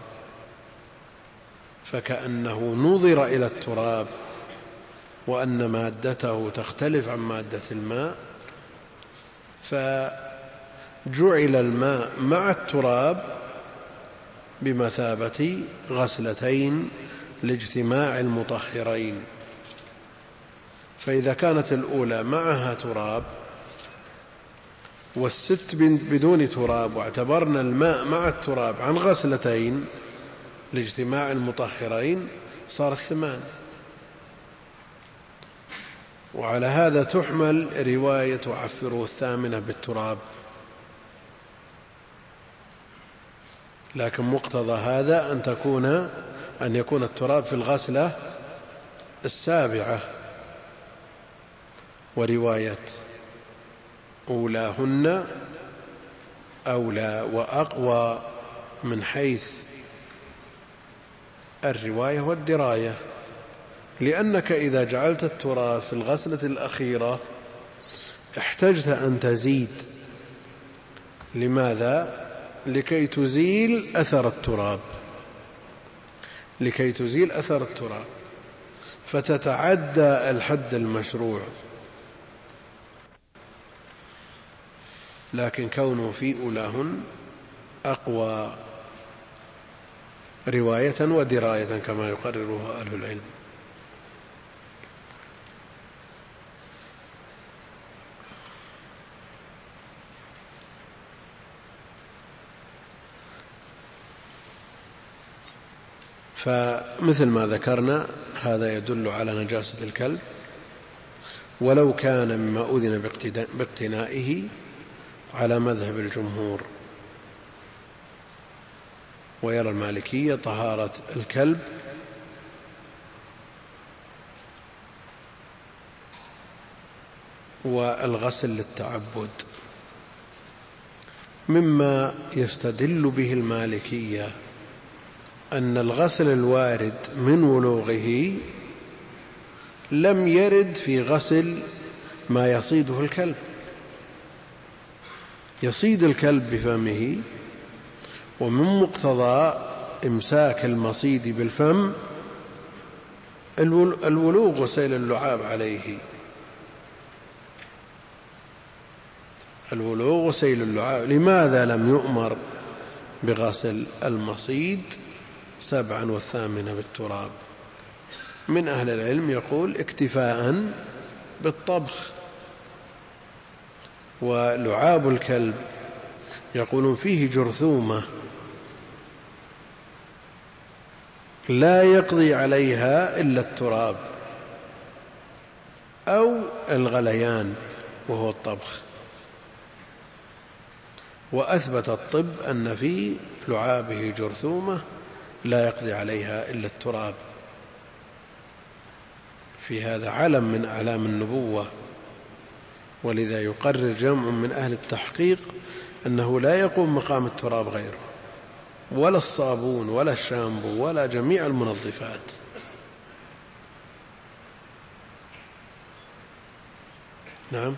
فكأنه نظر إلى التراب وأن مادته تختلف عن مادة الماء، فجعل الماء مع التراب بمثابة غسلتين لاجتماع المطهرين. فإذا كانت الأولى معها تراب والست بدون تراب، واعتبرنا الماء مع التراب عن غسلتين لاجتماع المطهرين، صارت 8. وعلى هذا تحمل رواية عفروه الثامنة بالتراب، لكن مقتضى هذا أن يكون التراب في الغسلة 7. ورواية أولاهن أولى وأقوى من حيث الرواية والدراية، لأنك إذا جعلت التراب في الغسلة الأخيرة احتجت أن تزيد. لماذا؟ لكي تزيل أثر التراب، فتتعدى الحد المشروع. لكن كونه في أولاهن أقوى رواية ودراية كما يقرره أهل العلم. فمثل ما ذكرنا هذا يدل على نجاسة الكلب، ولو كان مما أذن باقتنائه على مذهب الجمهور. ويرى المالكية طهارة الكلب والغسل للتعبد. مما يستدل به المالكية أن الغسل الوارد من ولوغه لم يرد في غسل ما يصيده الكلب. يصيد الكلب بفمه، ومن مقتضى إمساك المصيد بالفم الولوغ وسيل اللعاب عليه، الولوغ وسيل اللعاب. لماذا لم يؤمر بغسل المصيد 7 والثامنة بالتراب؟ من أهل العلم يقول اكتفاء بالطبخ. ولعاب الكلب يقولون فيه جرثومة لا يقضي عليها إلا التراب أو الغليان وهو الطبخ. وأثبت الطب أن في لعابه جرثومة لا يقضي عليها إلا التراب. في هذا علم من أعلام النبوة، ولذا يقرر جمع من أهل التحقيق أنه لا يقوم مقام التراب غيره، ولا الصابون ولا الشامبو ولا جميع المنظفات. نعم.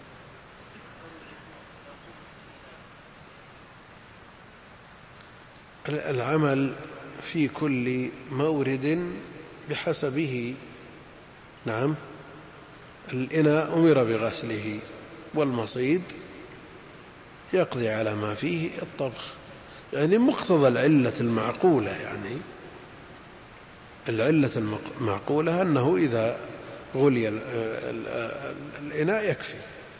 العمل في كل مورد بحسبه. نعم. الإناء أمر بغسله، والمصيد يقضي على ما فيه الطبخ، يعني مقتضى العلة المعقولة. يعني العلة المعقولة أنه إذا غلي الإناء يكفي.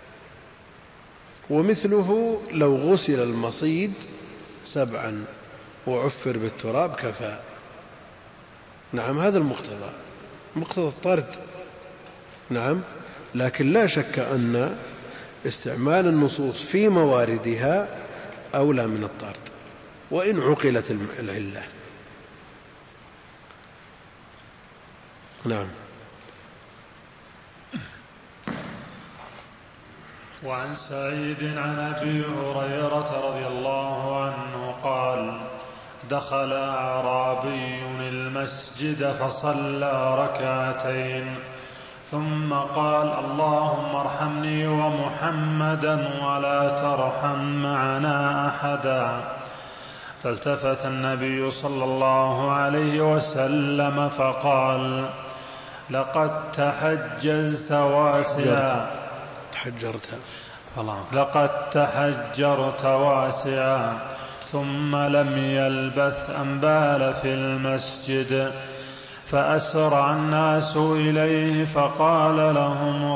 ومثله لو غسل المصيد 7 وعفر بالتراب كفى. نعم، هذا المقتضى، مقتضى الطرد. نعم. لكن لا شك أن استعمال النصوص في مواردها أولى من الطرد، وإن عقلت العلة. نعم. وعن سعيد عن أبي هريرة رضي الله عنه قال: دخل أعرابي المسجد فصلى ركعتين ثم قال: اللهم ارحمني ومحمدا ولا ترحم معنا أحدا. فالتفت النبي صلى الله عليه وسلم فقال: لقد تحجزت واسعا. لقد تحجرت واسعا. ثم لم يلبث أن بال في المسجد، فأسرع الناس إليه فقال لهم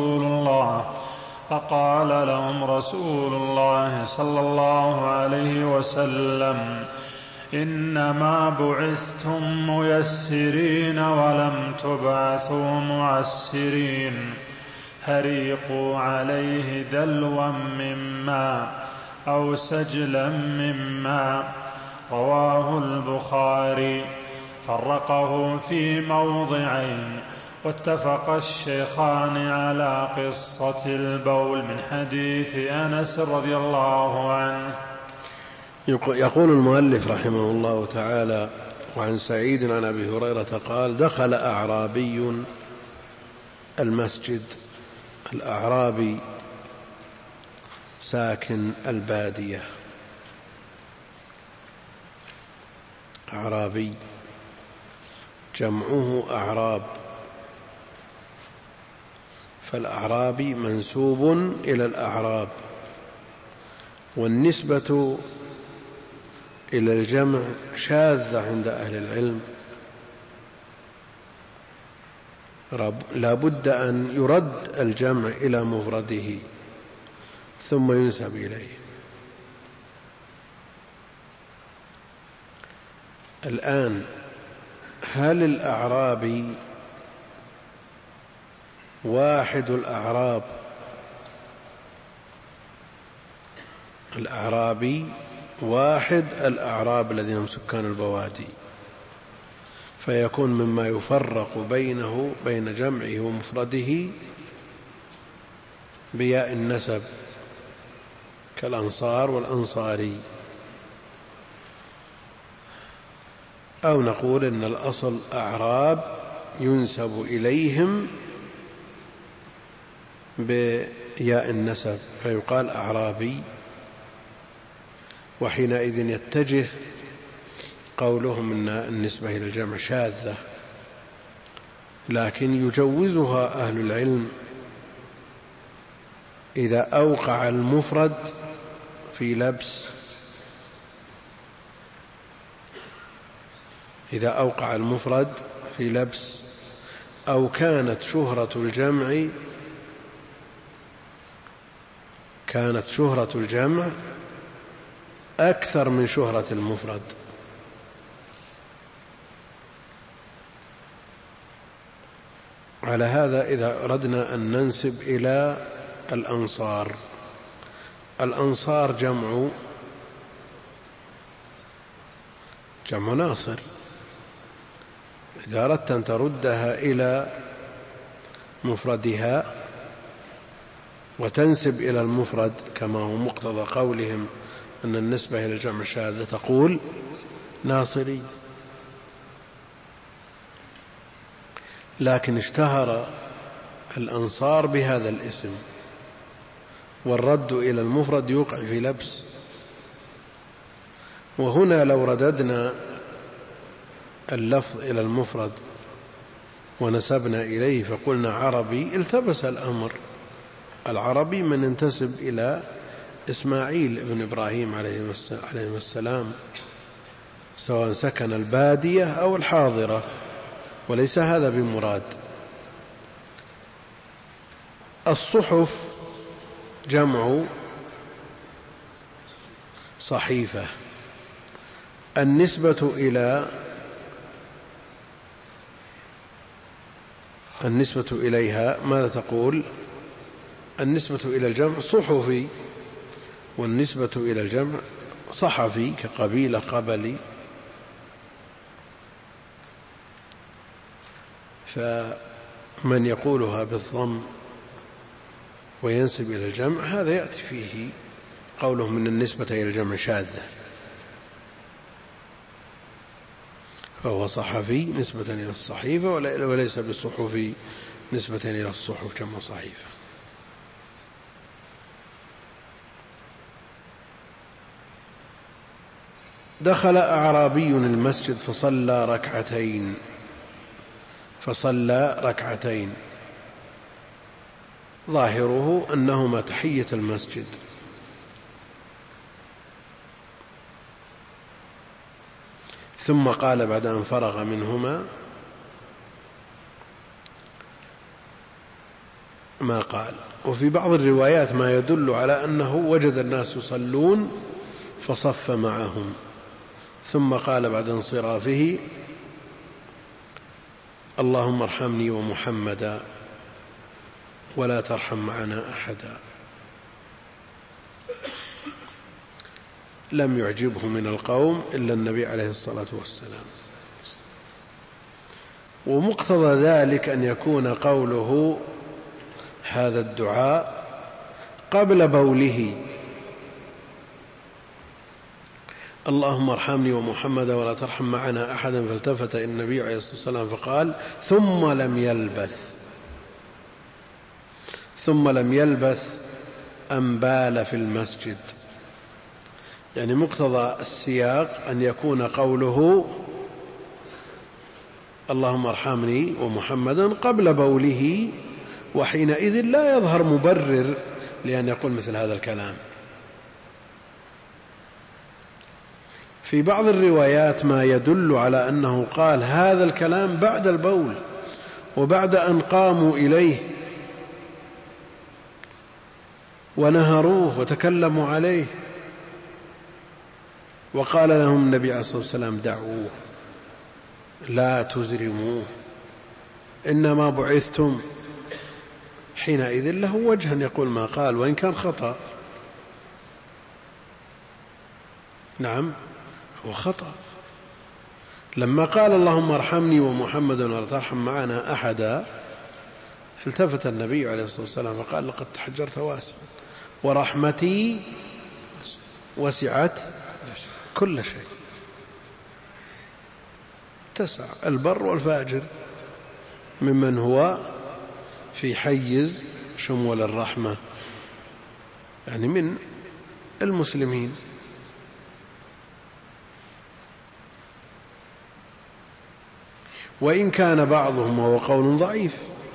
رسول الله صلى الله عليه وسلم: إنما بعثتم ميسرين ولم تبعثوا معسرين. هريقوا عليه دلوا من ماء أو سجلا من ماء. رواه البخاري. فرقه في موضعين. واتفق الشيخان على قصة البول من حديث أنس رضي الله عنه. يقول المؤلف رحمه الله تعالى: وعن سعيد عن أبي هريرة قال: دخل أعرابي المسجد. الأعرابي ساكن البادية. أعرابي جمعه أعراب، فالأعرابي منسوب إلى الأعراب، والنسبة إلى الجمع شاذة عند أهل العلم، لا بد أن يرد الجمع إلى مفرده ثم ينسب إليه. الآن هل الأعرابي واحد الأعراب؟ الأعرابي واحد الأعراب الذين هم سكان البوادي، فيكون مما يفرق بين جمعه ومفرده بياء النسب كالأنصار والأنصاري. أو نقول إن الأصل أعراب ينسب إليهم بياء النسب فيقال أعرابي، وحينئذ يتجه قولهم إن النسبة إلى الجمع شاذة، لكن يجوزها أهل العلم إذا أوقع المفرد في لبس، أو كانت شهرة الجمع أكثر من شهرة المفرد. على هذا إذا أردنا أن ننسب إلى الأنصار جمع ناصر. إذا أردت أن تردها إلى مفردها وتنسب إلى المفرد كما هو مقتضى قولهم أن النسبة إلى الجمع شاذة تقول ناصري. لكن اشتهر الأنصار بهذا الاسم، والرد إلى المفرد يوقع في لبس. وهنا لو رددنا اللفظ إلى المفرد ونسبنا إليه فقلنا عربي التبس الأمر. العربي من ينتسب إلى إسماعيل بن إبراهيم عليه السلام، سواء سكن البادية أو الحاضرة، وليس هذا بمراد. الصحف جمع صحيفة. النسبة إليها ماذا تقول؟ النسبة إلى الجمع صحفي، والنسبة إلى الجمع صحفي كقبيلة قبلي، فمن يقولها بالضم وينسب إلى الجمع هذا يأتي فيه قوله من النسبة إلى الجمع شاذة، فهو صحفي نسبة إلى الصحيفة وليس بالصحفي نسبة إلى الصحف جمع صحيفة. دخل أعرابي المسجد فصلى ركعتين ظاهره أنهما تحية المسجد، ثم قال بعد أن فرغ منهما ما قال. وفي بعض الروايات ما يدل على أنه وجد الناس يصلون فصف معهم، ثم قال بعد انصرافه اللهم ارحمني ومحمدا ولا ترحم معنا أحدا. لم يعجبه من القوم إلا النبي عليه الصلاة والسلام. ومقتضى ذلك أن يكون قوله هذا الدعاء قبل بوله اللهم ارحمني ومحمدا ولا ترحم معنا أحدا، فالتفت النبي عليه الصلاة والسلام فقال ثم لم يلبث أن بال في المسجد. يعني مقتضى السياق أن يكون قوله اللهم ارحمني ومحمدا قبل بوله، وحينئذ لا يظهر مبرر لأن يقول مثل هذا الكلام. في بعض الروايات ما يدل على أنه قال هذا الكلام بعد البول وبعد أن قاموا إليه ونهروه وتكلموا عليه، وقال لهم النبي عليه الصلاة والسلام دعوه لا تزرموه إنما بعثتم. حينئذ له وجه يقول ما قال وإن كان خطأ. نعم هو خطأ. لما قال اللهم ارحمني ومحمدا ولا ترحم معنا أحدا التفت النبي عليه الصلاة والسلام فقال لقد تحجرت واسعا ورحمتي وسعت كل شيء، تسع البر والفاجر ممن هو في حيز شمول الرحمة، يعني من المسلمين. وإن كان بعضهم وهو قول ضعيف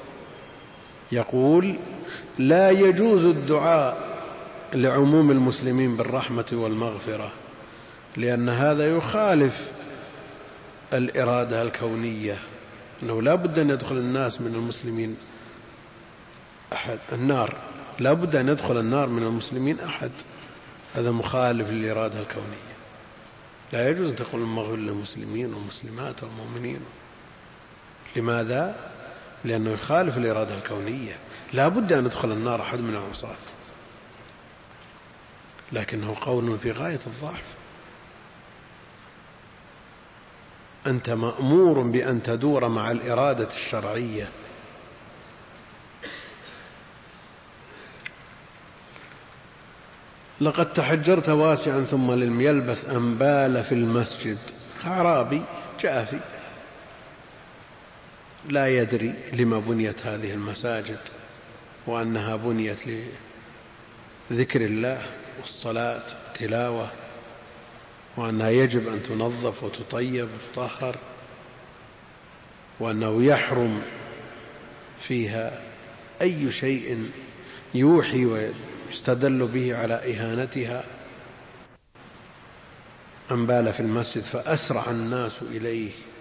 يقول لا يجوز الدعاء لعموم المسلمين بالرحمة والمغفرة، لأن هذا يخالف الإرادة الكونية، أنه لا بد أن يدخل الناس من المسلمين أحد النار، لا بد أن يدخل النار من المسلمين أحد، هذا مخالف للإرادة الكونية. لا يجوز أن تقول المغفر للمسلمين والمسلمات والمؤمنين. لماذا؟ لأنه يخالف الإرادة الكونية، لا بد أن يدخل النار أحد من العصاة، لكنه قول في غاية الضعف. أنت مأمور بأن تدور مع الإرادة الشرعية. لقد تحجرت واسعا ثم لم يلبث أن بال في المسجد. أعرابي جافي لا يدري لما بنيت هذه المساجد، وأنها بنيت لذكر الله والصلاة والتلاوة، وأنها يجب أن تنظف وتطيب وتطهر، وأنه يحرم فيها أي شيء يوحي ويستدل به على إهانتها. أن بال في المسجد فأسرع الناس إليه